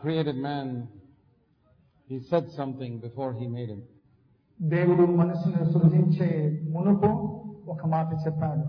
created man, he said something before he made him. దేవుడు మనిషిని సృజించే మునుపు ఒక మాట చెప్పాడు.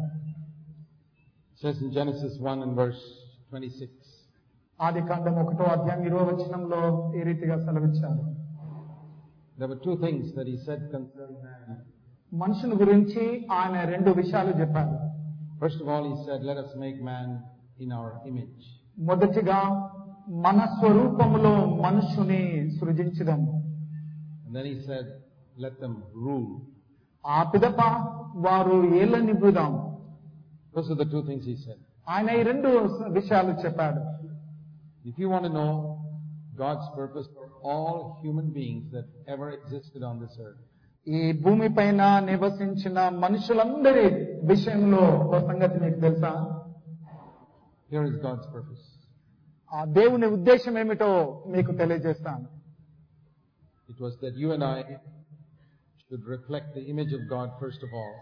It says in Genesis 1 and verse 26. ఆదికాండం 1వ అధ్యాయం 20వ వచనంలో ఈ రీతిగా సెలవిచ్చాడు. There were two things that he said concerning man. మనుషుని గురించి ఆయన 2 విషయాలు చెప్పాడు. First of all, he said, let us make man in our image. మొదటిగా మన స్వరూపములో మనుషుని సృజించుదాము. And then he said, let them rule. ఆ పిదప వారు ఏలనివ్వుదాం. Those are the two things he said. ఆయన ఈ 2 విషయాలు చెప్పాడు. If you want to know God's purpose for all human beings that ever existed on this earth, ఈ భూమి పైన నివసించిన మనుషులందరి విషయంలో ఒక సంగతి మీకు తెలుసా? here is God's purpose. ఆ దేవుని ఉద్దేశం ఏమిటో మీకు తెలియజేస్తాను. It was that you and I should reflect the image of God first of all.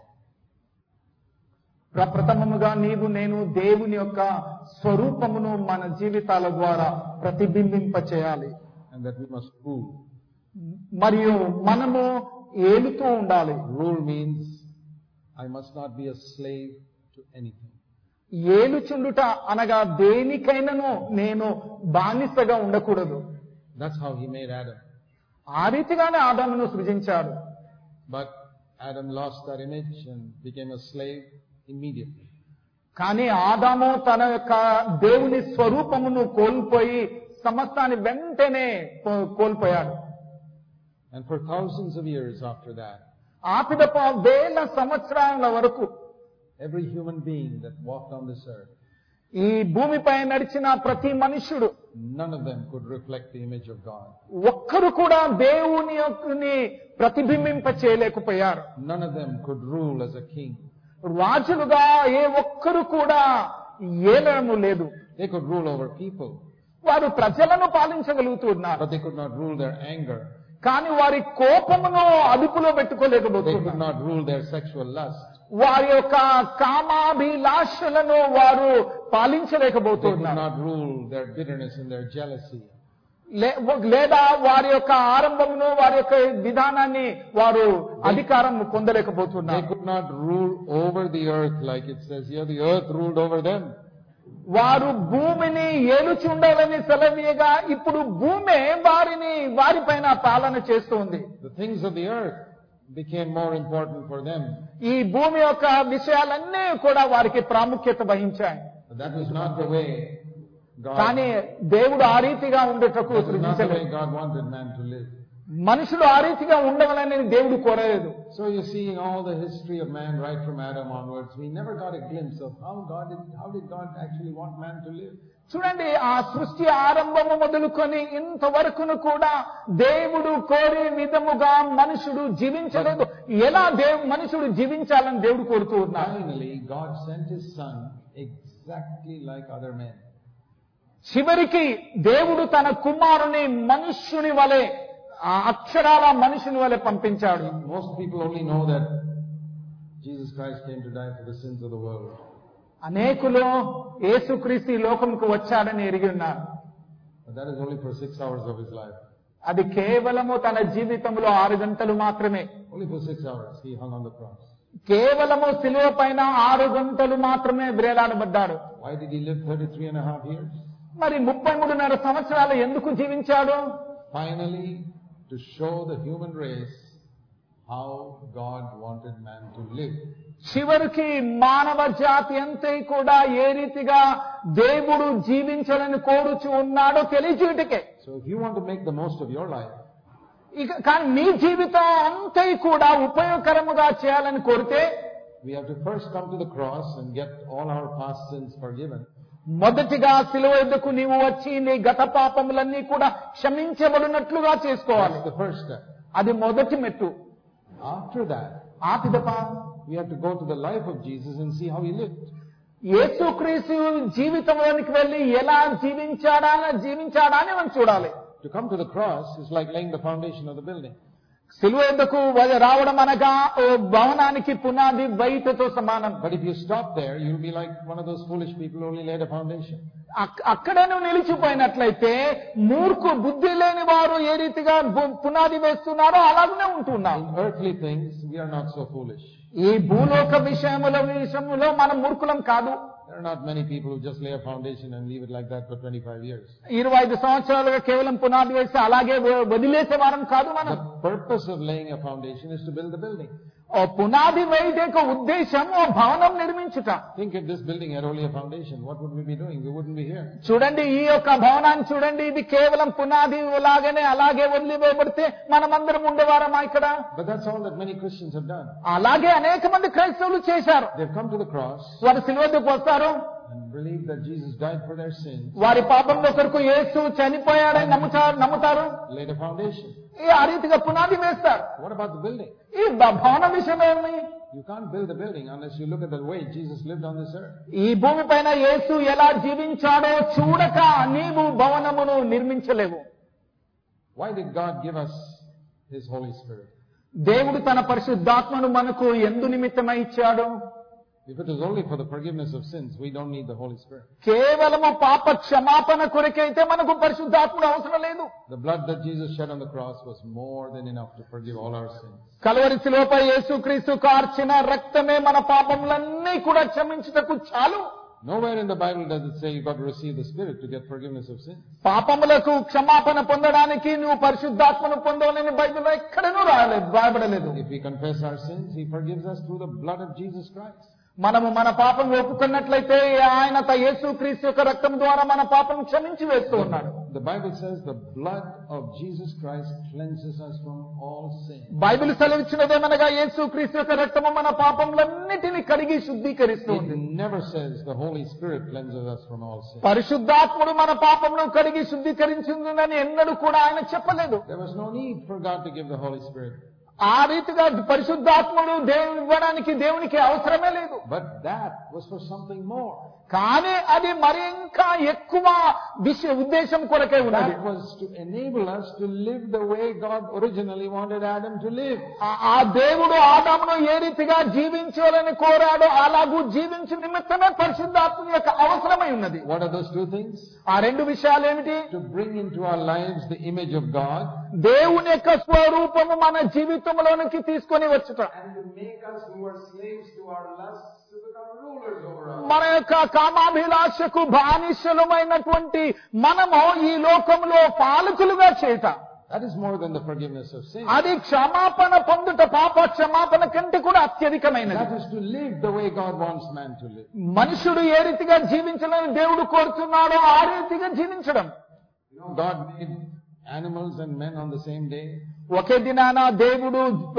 ప్రప్రథమముగా నీవు నేను దేవుని యొక్క స్వరూపమును మన జీవితాల ద్వారా ప్రతిబింబింప చేయాలి. And that we must rule. మరియు మనము ఏలుతూ ఉండాలి. Rule means I must not be a slave to anything. ఏలుచుండుట అనగా దేనికైనాను నేను బానిసగా ఉండకూడదు. That's how he made Adam. ఆ రీతిగానే ఆదామును సృజించాడు. But Adam lost that image and became a slave immediately. కానీ ఆదాము తన యొక్క దేవుని స్వరూపమును కోల్పోయి సమస్తాన్ని వెంటనే కోల్పోయాడు. And for thousands of years after that, ఆ పిదప 1000 సంవత్సరాల వరకు every human being that walked on this earth, ఈ భూమిపై నడిచిన ప్రతి మనుష్యుడు, none of them could reflect the image of God. ఒక్కరు కూడా దేవుని యొక్కని ప్రతిబింబింప చేయలేకపోయారు. None of them could rule as a king. రాజులుగా ఏ ఒక్కరు కూడా ఏలనము లేదు. They could rule over people, వారు ప్రజలను పాలించగలుగుతున్నారు. but they could not rule their anger. కానీ వారి కోపమును అదుపులో They పెట్టుకోలేకపోతున్నారు. could not rule their sexual lust. వారి యొక్క కామాభిలాషలను వారు They could పాలించలేకపోతున్నారు. not rule their bitterness and their jealousy. లేదా వారి యొక్క ఆరంభమును వారి యొక్క విధానాన్ని వారు అధికారం They పొందలేకపోతున్నారు. could not rule over the earth like it says here. The earth ruled over them. వారు భూమిని ఏలుచుండాలని సెలవీయగా ఇప్పుడు భూమే వారిపైన పాలన చేస్తుంది. The things of the earth became more important for them. ఈ భూమి యొక్క విషయాలన్నీ కూడా వారికి ప్రాముఖ్యత వహించాయి. But that was not the way కానీ దేవుడు ఆ రీతిగా ఉండటకు that was not the way సృజించలేదు. God wanted man to live. మనుషులు ఆ రీతిగా ఉండవాలని దేవుడు కోరలేదు. So you see, in all the history of man, right from Adam onwards, we never got a glimpse of how did God actually want man to live. చూడండి, ఆ సృష్టి ఆరంభము మొదలుకొని ఇంతవరకును కూడా దేవుడు కోరే విధముగా మనుషుడు జీవించలేదు. ఎలా మనుషుడు జీవించాలని దేవుడు కోరుతూ ఉన్నారు. Finally, God sent His Son exactly like other men. చివరికి దేవుడు తన కుమారుని మనుష్యుని వలె, ఆ అక్షరాల మనుషుని వలె పంపించాడు. Most people only know that Jesus Christ came to die for the sins of the world. అనేకులు యేసుక్రీస్తు ఈ లోకంకు వచ్చాడని ఎరిగి ఉన్నారు. But that is only for 6 hours of His life. అది కేవలము తన జీవితంలో 6 గంటలు మాత్రమే. Only for 6 hours He hung on the cross. కేవలము శిలువ పైన 6 గంటలు మాత్రమే వేలాడబడ్డాడు. Why did He live 33.5 years? మరి 33.5 సంవత్సరాలు ఎందుకు జీవించాడు? Finally, to show the human race how God wanted man to live. చివరికి మానవ జాతి అంతా కూడా ఏ రీతిగా దేవుడు జీవించాలని కోరుచు ఉన్నాడో తెలియజేయటకే. So if you want to make the most of your life, కానీ నీ జీవితం అంతా కూడా ఉపయోగకరముగా చేయాలని కోరితే we have to first come to the cross and get all our past sins forgiven. మొదటిగా శిలువ ఎద్దుకు నీవు వచ్చి నీ గత పాపములన్నీ కూడా క్షమించబడినట్లుగా చేసుకోవాలి. That's the first step. అది మొదటి మెట్టు. After that, ఆ పిదప we have to go to the life of Jesus and see how He lived. యేసుక్రీస్తు జీవితంలోనికి వెళ్లి ఎలా జీవించాడా అని మనం చూడాలి. To come to the cross is like laying the foundation of the building. సిలువ యొద్దకు రావడం అనగా ఓ భవనానికి పునాది బయటతో సమానం. But if you stop there, you'll be like one of those foolish people who only laid a foundation. అక్కడే నువ్వు నిలిచిపోయినట్లయితే బుద్ధి లేని వారు ఏ రీతిగా పునాది వేస్తున్నారో అలాగనే ఉంటున్నాం. In earthly things, we are not so foolish. ఈ భూలోక విషయంలో మనం మూర్ఖులం కాదు. There are not many people who just lay a foundation and leave it like that for 25 years. 25 సంవత్సరాలుగా కేవలం పునాది వేసి అలాగే వదిలేసే వారం కాదు మనం. The purpose of laying a foundation is to build the building. ఓ పునాది వేయడం యొక్క ఉద్దేశం ఓ భవనం నిర్మించుట. Think if this building had only a foundation, what would we be doing? We wouldn't be here. చూడండి, ఈ యొక్క భవనాన్ని చూడండి, ఇది కేవలం పునాది లాగానే అలాగే వదిలివేయబడితే మనమందరం ఉండేవారమా ఇక్కడ? But that's all that many Christians have done. అలాగే అనేక మంది క్రైస్తవులు చేశారు. They've come to the cross వారు సిలువ వద్దకు వస్తారు, and believe that Jesus died for their sins. వారి పాపంలో కొరకు యేసు చనిపోయాడని నమ్ముతారు. Laid a foundation. ఆ రీతిగా పునాది వేస్తారు. What about the building? ఈ భవన విషయమేమి? You can't build a building unless you look at the way Jesus lived on this earth. ఈ భూమి పైన యేసు ఎలా జీవించాడో చూడక నీవు భవనమును నిర్మించలేవు. Why did God give us His Holy Spirit? దేవుడు తన పరిశుద్ధాత్మను మనకు ఎందు నిమిత్తమై ఇచ్చాడు? If it is only for the forgiveness of sins, we don't need the Holy Spirit. కేవలము పాప క్షమాపణ కొరకైతే మనకు పరిశుద్ధాత్ముడు అవసరం లేదు. The blood that Jesus shed on the cross was more than enough to forgive all our sins. Calvary శిలువపై యేసుక్రీస్తు కార్చిన రక్తమే మన పాపములన్నీ కూడా క్షమించుటకు చాలు. Nowhere in the Bible does it say you've got to receive the Spirit to get forgiveness of sins. పాపములకు క్షమాపణ పొందడానికి నువ్వు పరిశుద్ధాత్మను పొందవలని బైబిల్లో ఎక్కడనూ రాయబడలేదు. If we confess our sins, He forgives us through the blood of Jesus Christ. మనము మన పాపం ఒప్పుకున్నట్లయితే ఆయన యేసుక్రీస్తు యొక్క రక్తం ద్వారా మన పాపం క్షమించి వేస్తూ ఉన్నాడు. The Bible says the blood of Jesus Christ cleanses us from all sin. Bible సెలవిచ్చినదేమనగా యేసుక్రీస్తు యొక్క రక్తము మన పాపములన్నిటిని కడిగి శుద్ధీకరిస్తుంది. It never says the Holy Spirit cleanses us from all sin. పరిశుద్ధాత్ముడు మన పాపమును కడిగి శుద్ధీకరించునని ఎన్నడూ కూడా ఆయన చెప్పలేదు. There was no need for God to give the Holy Spirit. ఆ రీతిగా పరిశుద్ధాత్ముడు ఇవ్వడానికి దేవునికి అవసరమే లేదు. But that was for something more. కానీ అది మరి ఇంకా ఎక్కువ ఉద్దేశం కొరకే ఉన్నది. That was to enable us to live the way God originally wanted Adam to live. ఆ దేవుడు ఆదామును ఏ రీతిగా జీవించాలని కోరాడో అలాగూ జీవించే నిమిత్తమే పరిశుద్ధాత్మ యొక్క అవసరమై ఉన్నది. What are those two things? ఆ రెండు విషయాలు ఏమిటి? To bring into our lives the image of God. దేవుని యొక్క స్వరూపము మన జీవితంలోనికి తీసుకొని వచ్చుట. And to make us who are slaves to our lusts to become rulers over us. మన యొక్క కామాభిలాషకు బానిసలమైనటువంటి మనము ఈ లోకంలో పాలకులుగా చేత. That is more than the forgiveness of sin. అది క్షమాపణ పొందుట పాప క్షమాపణ కంటే కూడా అత్యధికమైనది. That is to live the way God wants man to live. మనుషుడు ఏ రీతిగా జీవించాలని దేవుడు కోరుతున్నాడో ఆ రీతిగా జీవించడం. God made animals and men on the same day. ఒకే దినాన దేవుడు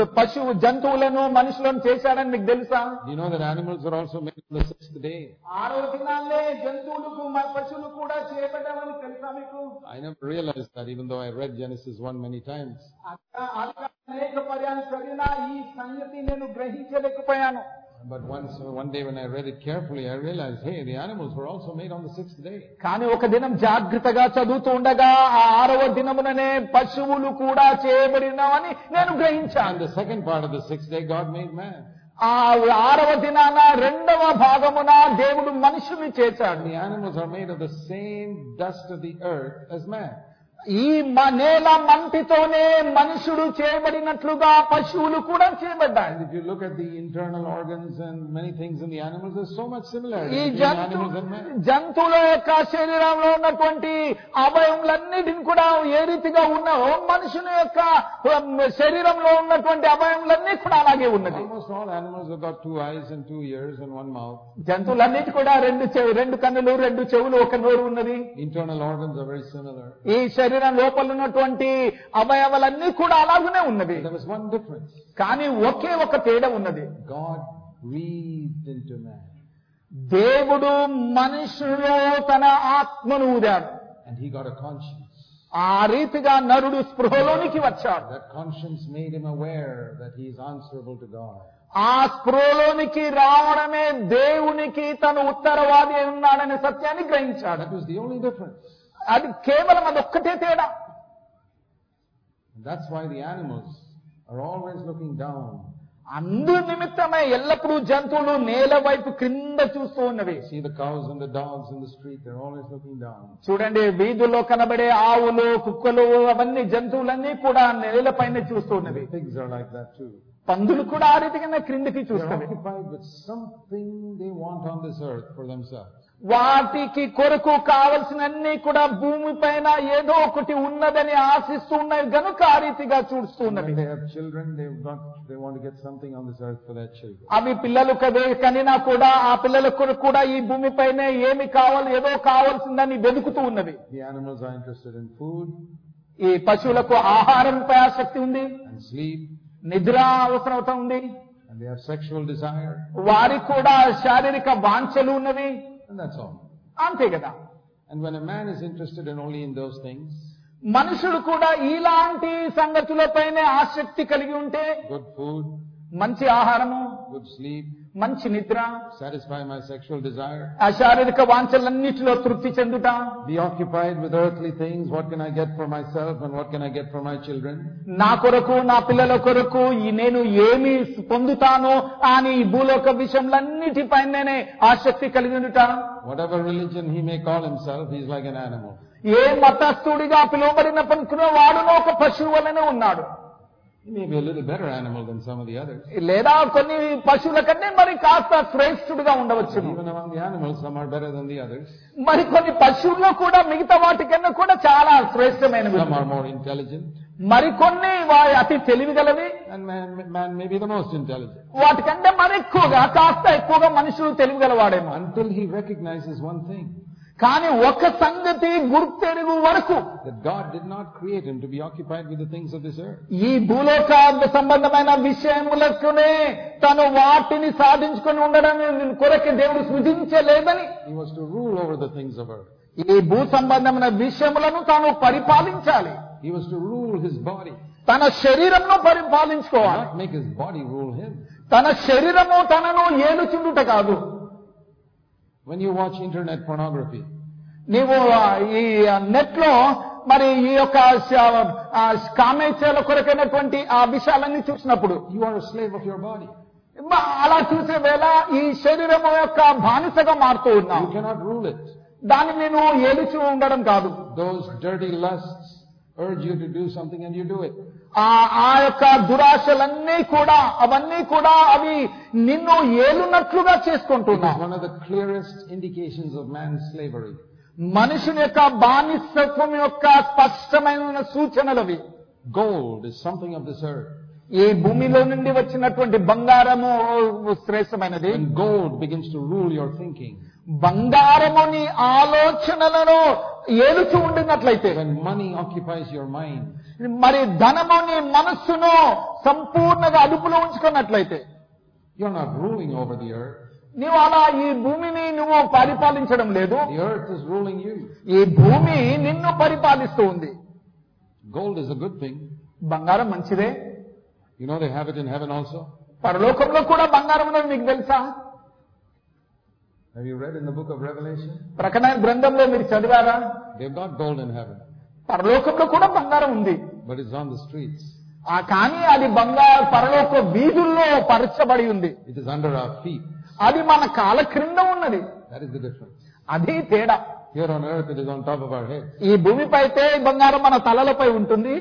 జంతువులను మనుషులను చేశాడని మీకు తెలుసా? You know that animals were also made on the sixth day. 6వ దినాన్నే జంతువులకు పశువులు కూడా చేయబడ్డామని తెలుసా మీకు? I never realized that, even though I read Genesis 1 many times. అనేక పర్యాలు చదివినా ఈ సంగతి నేను గ్రహించలేకపోయాను. But one day when I read it carefully, I realized, hey, the animals were also made on the sixth day. కానీ ఒక దినం జాగ్రత్తగా చదువుతూ ఉండగా ఆ 6వ దినముననే పశువులు కూడా చేయబడినవని నేను గ్రహించాను. And the second part of the sixth day, God made man. ఆ 6వ దినాన 2వ భాగమున దేవుడు మనుషుని చేశాడు. The animals are made of the same dust of the earth as man. ఈ నేల మంటితోనే మనుషుడు చేయబడినట్లుగా పశువులు కూడా చేయబడ్డాయి. And if you look at the internal organs and many things in the animals, there's so much similarity ఈ between animals and men. జంతువుల యొక్క శరీరంలో ఉన్నటువంటి అవయములన్నిటిని కూడా ఏ రీతిగా ఉన్నాయో మనుషుని యొక్క శరీరంలో ఉన్నటువంటి అవయములన్నీ కూడా అలాగే ఉన్నది. Almost all animals have got 2 eyes and 2 ears and 1 mouth. జంతువులన్నిటి కూడా 2 కన్నులు 2 చెవులు 1 నోరు ఉన్నది. Internal organs are very similar. ఈ శరీరం లోపల ఉన్నటువంటి అవయవాలన్నీ కూడా అలాగనే ఉన్నది. There was one difference. కానీ ఒకే ఒక తేడా ఉన్నది. God breathed into man. దేవుడు మనుషులో తన ఆత్మను ఊదాడు. And he got a conscience. ఆ రీతిగా నరుడు స్పృహలోనికి వచ్చాడు. That conscience made him aware that he is answerable to God. ఆ స్పృహలోనికి రావడమే దేవునికి తను ఉత్తరవాది ఉన్నాడనే సత్యాన్ని గ్రహించాడు. That was the only difference. అది కేవలం అదొక్కటే తేడా. That's why the animals are always looking down. అందు నిమిత్తమే ఎల్లప్పుడూ జంతువులు నేల వైపు క్రింద చూస్తూ ఉన్నవి. See the cows and the dogs in the street, they're always looking down. చూడండి, వీధుల్లో కనబడే ఆవులు, కుక్కలు, అవన్నీ జంతువులన్నీ కూడా నేలపైన చూస్తూ ఉన్నవి. Pigs are like that too. పందులు కూడా ఆ రీతిగా క్రిందికి They're చూస్తవి. occupied with something they want on this earth for themselves. వాటికి కొరకు కావలసినన్ని కూడా భూమి పైన ఏదో ఒకటి ఉన్నదని ఆశిస్తూ ఉన్నాయి గనుక ఆ రీతిగా చూస్తూ ఉన్నవి. When they have children, they want to get something on this earth for their children. అవి పిల్లలు కనినా కూడా ఆ పిల్లల కొరకు కూడా ఈ భూమి పైన ఏమి కావాలి, ఏదో కావాల్సిందని వెతుకుతూ ఉన్నవి. The animals are interested in food, ఈ పశువులకు ఆహారంపై ఆసక్తి ఉంది, and sleep, నిద్ర అవసరత ఉంది, and they have sexual desire, వారికి కూడా శారీరక వాంఛలు ఉన్నవి. and that's all. అంతే కదా. And when a man is interested in only in those things, మనుషుడు కూడా ఇలాంటి సంగతులపైనే ఆసక్తి కలిగి ఉంటే, good food, మంచి ఆహారము, good sleep, మంచి నిద్ర, satisfy my sexual desire, ఆ శారీరక వాంఛలన్నిటిలో తృప్తి చెందుట, be occupied with earthly things, what can I get for myself and what can I get for my children, నా కొరకు నా పిల్లల కొరకు నేను ఏమి పొందుతానో అని ఈ భూలోక విషయంలన్నిటిపైనే ఆసక్తి కలిగి ఉండుట. whatever religion he may call himself, he's like an animal. ఏ మతస్థుడిగా పిలువబడినప్పటికీ వాడునో ఒక పశువు వలెనే ఉన్నాడు. He may be a little better animal than some of the others. లేదా కొన్ని పశువుల కంటే మరి కాస్త శ్రేష్ఠుడిగా ఉండవచ్చు. Even among the animals, some are better than the others. మరి కొన్ని పశువుల్లో కూడా మిగతా వాటికన్నా కూడా చాలా శ్రేష్టమైనవి. Some are more intelligent. మరికొన్ని అతి తెలివిగలవి. And man may be the most intelligent. వాటికంటే మరి కాస్త ఎక్కువగా మనుషులు తెలివిగలవాడేమో. Until he recognizes one thing. కానీ ఒక సంగతి గుర్తెరుగు వరకు, that God did not create him to be occupied with the things of this earth. ఈ భూలోక సంబంధమైన విషయములకునే తను వాటిని సాధించుకొని ఉండడం కొరకు దేవుడు సృజించలేదని, He was to rule over the things of earth. ఈ భూ సంబంధమైన విషయములను తాను పరిపాలించాలి. He was to rule his body, తన శరీరంను పరిపాలించుకోవాలి. not make his body rule him. తన శరీరము తనను ఏలుచుండుట కాదు. When you watch internet pornography, నీవు ఈ నెట్ లో మరి ఈ యొక్క కామేచ్ఛల కొరకైనటువంటి ఆ విషయాలన్నీ చూసినప్పుడు you are a slave of your body. అలా చూసే వేళ ఈ శరీరము యొక్క బానిసగా మారుతూ ఉన్నావు. You cannot rule it. దాన్ని నేను ఏలుచూ ఉండడం కాదు. Those dirty lusts urge you to do something and you do it. ఆ యొక్క దురాశలన్నీ కూడా అవన్నీ కూడా అవి నిన్ను ఏలునట్లుగా చేసుకుంటున్నావు. One of the clearest indications of man's slavery. మనుషుని యొక్క బానిసత్వం యొక్క స్పష్టమైన సూచనలవి. Gold is something of this earth. ఈ భూమిలో నుండి వచ్చినటువంటి బంగారము శ్రేష్టమైనది. When gold begins to rule your thinking, బంగారము నీ ఆలోచనలను ఏలుచూ ఉండినట్లయితే, when money occupies your mind, మరి ధనము నీ మనస్సును సంపూర్ణంగా అదుపులో ఉంచుకున్నట్లయితే, you're not ruling over the earth. నీవు అలా ఈ భూమిని నువ్వు పరిపాలించడం లేదు. The earth is ruling you. ఈ భూమి నిన్ను పరిపాలిస్తూ ఉంది. Gold is a good thing. బంగారం మంచిదే. You know they have it in heaven also. పరలోకంలో కూడా బంగారం ఉన్నది మీకు తెలుసా? Have you read in the book of Revelation? ప్రకటన గ్రంథంలో మీరు చదివారా? They've got gold in heaven, పరలోకంలో కూడా బంగారం ఉంది. but it's on the streets. కానీ అది బంగారు పరలోక వీధుల్లో పరచబడి ఉంది. It is under our feet. అది మన కాళ్ళ క్రింద ఉన్నది. That is the difference. అది తేడా. Here on earth it is on top of our heads. ఈ భూమిపై అయితే బంగారం మన తలలపై ఉంటుంది.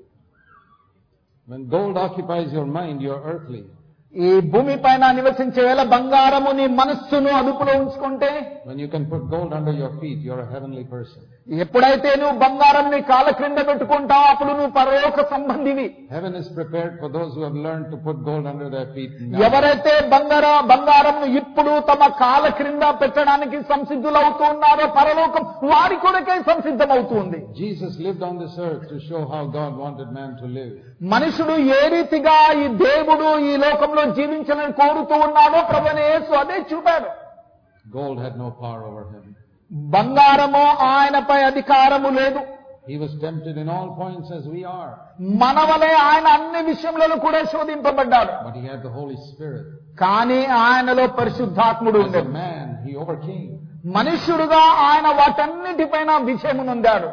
When gold occupies your mind, you are earthly. ఈ భూమి పైన నివసించే వేళ బంగారము నీ మనస్సును అదుపులో ఉంచుకుంటే, When you can put gold under your feet, you are a heavenly person. ఎప్పుడైతే నువ్వు బంగారం నీ కాళ్ళ క్రింద పెట్టుకుంటావు అప్పుడు నువ్వు పరలోక సంబంధివి. Heaven is prepared for those who have learned to put gold under their feet now. ఎవరైతే బంగారం ఇప్పుడు తమ కాళ్ళ క్రింద పెట్టడానికి సంసిద్ధులవుతూ ఉన్నారో పరలోకం వారి కొరకే సంసిద్ధమవుతుంది. Jesus lived on this earth to show how God wanted man to live. మనుషుడు ఏ రీతిగా ఈ దేవుడు ఈ లోకంలో జీవించాలని కోరుతూ ఉన్నాడో ప్రభువైన యేసు అదే చూపాడు. Gold had no power over him. బంగారము ఆయనపై అధికారము లేదు. He was tempted in all points as we are. మన వలె ఆయన అన్ని విషయంలో కూడా శోధింపబడ్డాడు. But he had the Holy Spirit. కానీ ఆయనలో పరిశుద్ధాత్ముడు As a ఉండేది. man, he overcame. మనుష్యుడుగా ఆయన వాటన్నిటిపైన విజయము నొందాడు.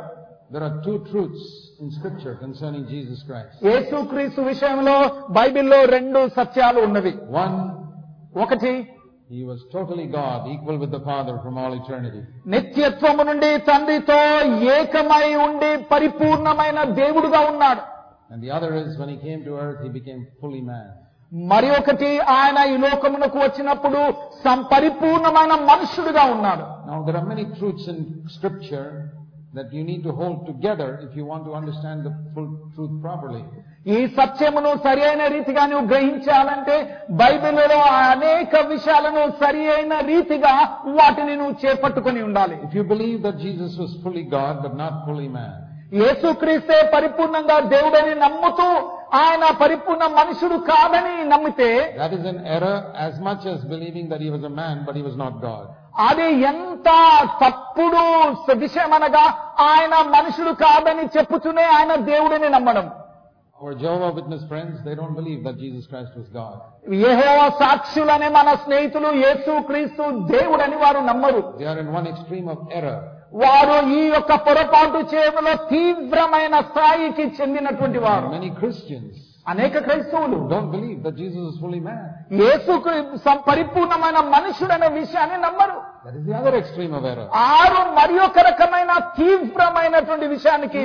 There are two truths in Scripture concerning Jesus Christ. యేసుక్రీస్తు విషయంలో బైబిల్లో రెండు సత్యాలు ఉన్నవి. One, ఒకటి, he was totally God, equal with the Father from all eternity. నిత్యత్వము నుండి తండ్రితో ఏకమై ఉండి పరిపూర్ణమైన దేవుడుగా ఉన్నాడు. And the other is, when he came to earth, he became fully man. మరి ఒకటి, ఆయన ఈ లోకమునకు వచ్చినప్పుడు పరిపూర్ణమైన మనుష్యుడిగా ఉన్నాడు. Now there are many truths in Scripture that you need to hold together if you want to understand the full truth properly. ఈ సత్యమును సరి అయిన రీతిగా నువ్వు గ్రహించాలంటే బైబిల్లో అనేక విషయాలను సరి అయిన రీతిగా వాటిని నువ్వు చేపట్టుకొని ఉండాలి. If you believe that Jesus was fully God but not fully man, యేసుక్రీస్తే పరిపూర్ణంగా దేవుడని నమ్ముతూ ఆయన పరిపూర్ణ మనుషుడు కాదని నమ్మితే, that is an error as much as believing that he was a man but he was not God. అది ఎంత తప్పుడు విషయమనగా ఆయన మనుషుడు కాదని చెప్పుతూనే ఆయన దేవుడిని నమ్మడం. Our Jehovah Witness friends, they don't believe that Jesus Christ was God. యెహోవా సాక్షులనే మన స్నేహితులు యేసుక్రీస్తు దేవుడని వారు నమ్మరు. They are in one extreme of error. వారు ఈ యొక్క పొరపాటు చేయడంలో తీవ్రమైన స్థాయికి చెందినటువంటి వారు. Many Christians అనేక క్రైస్తవులు don't believe that Jesus is fully man. యేసుకు పరిపూర్ణమైన మనుషుడనే విషయాన్ని నమ్మరు. That is the other extreme of error. ఆరు మరి ఒక రకమైన తీవ్రమైనటువంటి విషయానికి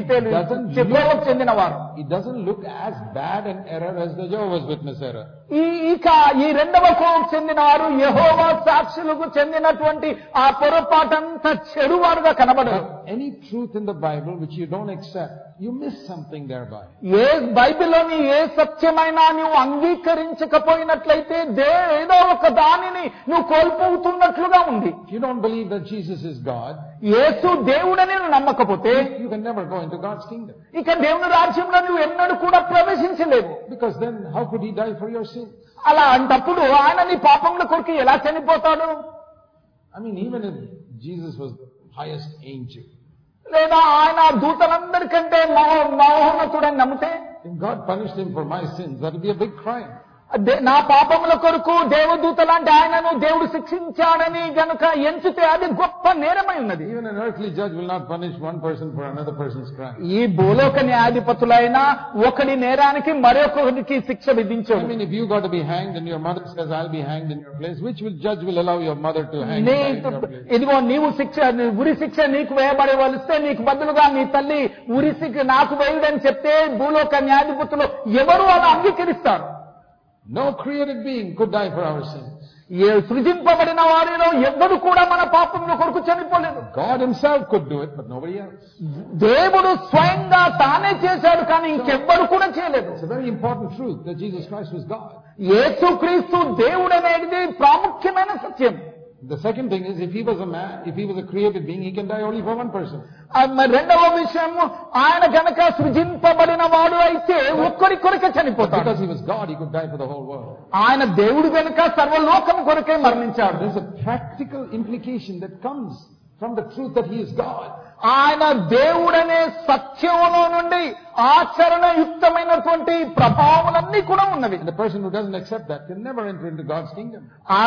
చెందిన వారు. It doesn't look as bad an error as the Jehovah's Witness error. ఈ రెండవ కోవకు చెందిన వారు యెహోవా సాక్షులకు చెందినటువంటి ఆ పొరపాటంతా చెడువారుగా కనబడరు. Any truth in the Bible which you don't accept, you miss something thereby. ఏ బైబిల్లోని ఏ సత్యమైనా నువ్వు అంగీకరించకపోయినట్లయితే ఏదో ఒక దానిని నువ్వు కోల్పోతున్నట్లుగా ఉంది. If you don't believe that Jesus is God, యేసు దేవుడని నువ్వు నమ్మకపోతే you can never go into God's kingdom. ఇక దేవుని రాజ్యంలో నువ్వు ఎన్నడూ కూడా ప్రవేశించలేవు. Because then how could he die for your sins? అలా అంటప్పుడు ఆయన నీ పాపముల కొరకు ఎలా చనిపోతాడు? I mean, even if Jesus was the highest angel, లేదా ఆయన దూతలందరికంటే మహోన్నతుడని నమ్మితే, if God punished him for my sins, that would be a big crime. నా పాపముల కొరకు దేవదూత లాంటి ఆయనను దేవుడు శిక్షించాడని గనుక ఎంచితే అది గొప్ప నేరమై ఉన్నది. Even an earthly judge will not punish one person for another person's crime. ఈ భూలోక న్యాయాధిపతులైన ఒకడి నేరానికి మరొకరికి శిక్ష విధించరు. I mean, if you got to be hanged and your mother says, I'll be hanged in your place, which judge will allow your mother to hang in your place? ఇదిగో నీవు ఉరి శిక్ష నీకు వేయబడవలిస్తే నీకు బదులుగా నీ తల్లి ఉరి శిక్ష నాకు వేయుడని చెప్తే భూలోక న్యాయాధిపతులు ఎవరు అలా అంగీకరిస్తారు? No created being could die for our sins. సృజింపబడిన వారిలో ఎవ్వరు కూడా మన పాపముల కొరకు చనిపోలేదు. God himself could do it, but nobody else. దేవుడు స్వయంగా తానే చేశాడు, కానీ ఇంకెవ్వరు కూడా చేయలేదు. It's a very important truth that Jesus Christ was God. యేసుక్రీస్తు దేవుడు అనేది ప్రాముఖ్యమైన సత్యం. The second thing is, if he was a man, if he was a created being, he can die only for one person. రెండవ విషయం, ఆయన గనక సృజింపబడిన వాడు అయితే ఒక్కరి కొరకే చనిపోతాడు. Because he was God, he could die for the whole world. ఆయన దేవుడు గనక సర్వలోకం కొరకే మరణించాడు. There's a practical implication that comes from the truth that he is God. ఆయన దేవుడనే సత్యంలో నుండి ఆచరణయుక్తమైనటువంటి ప్రభావాలన్నీ కూడా ఉన్నవి. And the person who doesn't accept that can never enter into God's kingdom.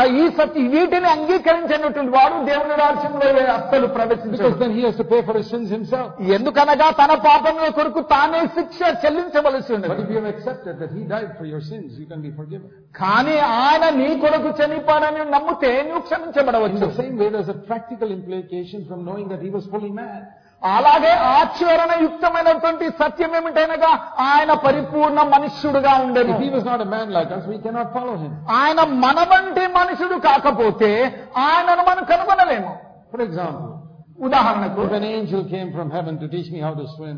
వీటిని అంగీకరించినటువంటి వాడు దేవుని రాజ్యంలో అస్సలు ప్రవేశించడు. Because then he has to pay for his sins himself. ఎందుకనగా తన పాపముల కొరకు తానే శిక్ష చెల్లించవలసి But ఉన్నది. if you have accepted that he died for your sins, you can be forgiven. కానీ ఆయన నీ కొరకు చనిపోయాడని నమ్మితే నువ్వు In క్షమించబడవచ్చు. the same way, there's a practical implication from knowing that he was fully man. అలాగే ఆచరణయుక్తమైనటువంటి సత్యం ఏమిటనగా ఆయన పరిపూర్ణ మనుష్యుడుగా ఉండేది. If he was not a man like us, we cannot follow him. ఆయన మన వంటి మనుషుడు కాకపోతే ఆయనను మనం కనుగొనలేము. For example, ఉదాహరణకు, if an angel came from heaven to teach me how to swim,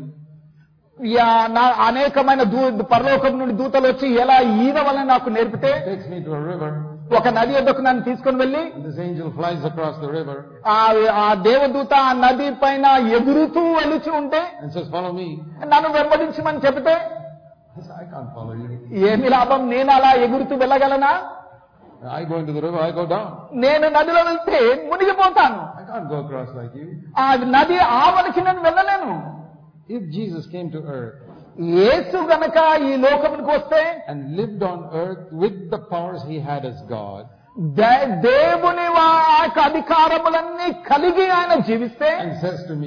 అనేకమైన పరలోకం నుండి దూతలు వచ్చి ఎలా ఈదవలని నాకు నేర్పితే, takes me to a river, ఒక నది వద్దకు నన్ను తీసుకుని వెళ్ళి, and this angel flies across the river ఆ దేవదూత ఆ నది పైన ఎగురుతూ వెళుచు ఉంటే and says, follow me. నన్ను వెంబడించమని చెబితే, I say, I can't follow you. ఏమి లాభం, నేను అలా ఎగురుతూ వెళ్ళగలనా? I go into the river, I go down. నేను నదిలో వెళ్తే మునిగిపోతాను. I can't go across like you. ఆ నది ఆవలికి నేను వెళ్ళలేను. If Jesus came to earth యేసు గనక ఈ లోకమునికి వస్తే and lived on earth with the powers he had as God, దేవుని అధికారములన్నీ కలిగి ఆయన జీవిస్తే, and says to me,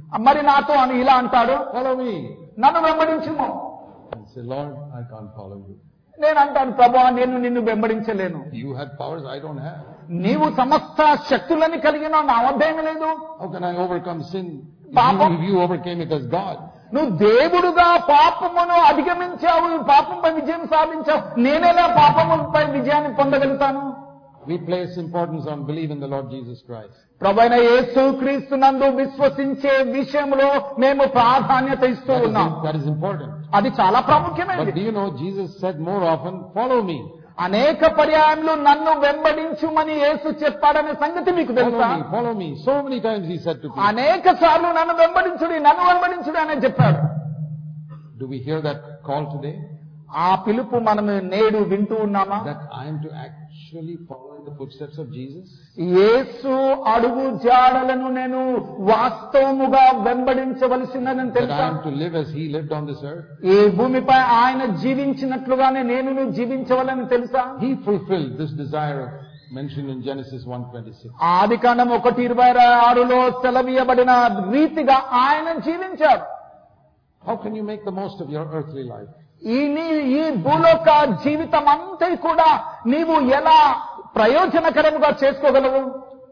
మరి నాతో అని ఇలా అంటాడు, Follow me. నన్ను వెంబడించుము. And say, Lord, I can't follow you. నేను అంటాను, ప్రభువా నేను నిన్ను వెంబడించలేను. You had powers I don't have. నీవు సమస్త శక్తులని కలిగిన నా వద్ద ఏమీ లేదు. How can I overcome sin? Papa- If you overcame it as God. నువ్వు దేవుడుగా పాపమును అధిగమించావు, పాపంపై విజయం సాధించావు, నేనేలా పాపముపై విజయాన్ని పొందగలుగుతాను? We place importance on believe in the Lord Jesus Christ. ప్రభువైన యేసు క్రీస్తునందు విశ్వసించే విషయంలో మేము ప్రాధాన్యత ఇస్తూ ఉన్నాం. That is important. అది చాలా But ప్రాముఖ్యమైనది. do you know Jesus said more often, follow me. అనేక పర్యాయములు నన్ను వెంబడించుమని యేసు చెప్పాడనే సంగతి మీకు తెలుసా? Follow me, follow me. So many times he said to people. అనేక సార్లు నన్ను వెంబడించుడి అని చెప్పాడు. Do we hear that call today? ఆ పిలుపు మనం నేడు వింటూ ఉన్నామా? That I am to actually follow in the footsteps of Jesus? యేసు అడుగు జాడలను నేను వాస్తవముగా వెంబడించవలసిందని That I తెలుసా? am to live as he lived on this earth? ఈ భూమిపై ఆయన జీవించినట్లుగానే నేను జీవించవలని తెలుసా? He fulfilled this desire mentioned in Genesis 1:26. ఆదికాండం 1:26లో సెలవీయబడిన రీతిగా ఆయన జీవించాడు. How can you make the most of your earthly life? ఈ భూలోక జీవితం అంతా కూడా నీవు ఎలా ప్రయోజనకరముగా చేసుకోగలవు?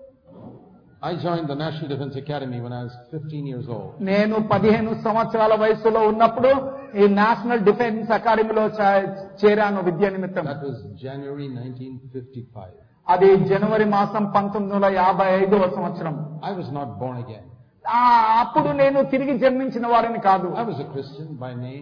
I joined the National Defense Academy when I was 15 years old. నేను 15 సంవత్సరాల వయసులో ఉన్నప్పుడు ఈ నేషనల్ డిఫెన్స్ అకాడమీలో చేరాను విద్యా నిమిత్తం. That was January 1955. అది జనవరి మాసం 1955వ సంవత్సరం. I was not born again. అప్పుడు నేను తిరిగి జన్మించిన వారిని కాదు. I was a Christian by name.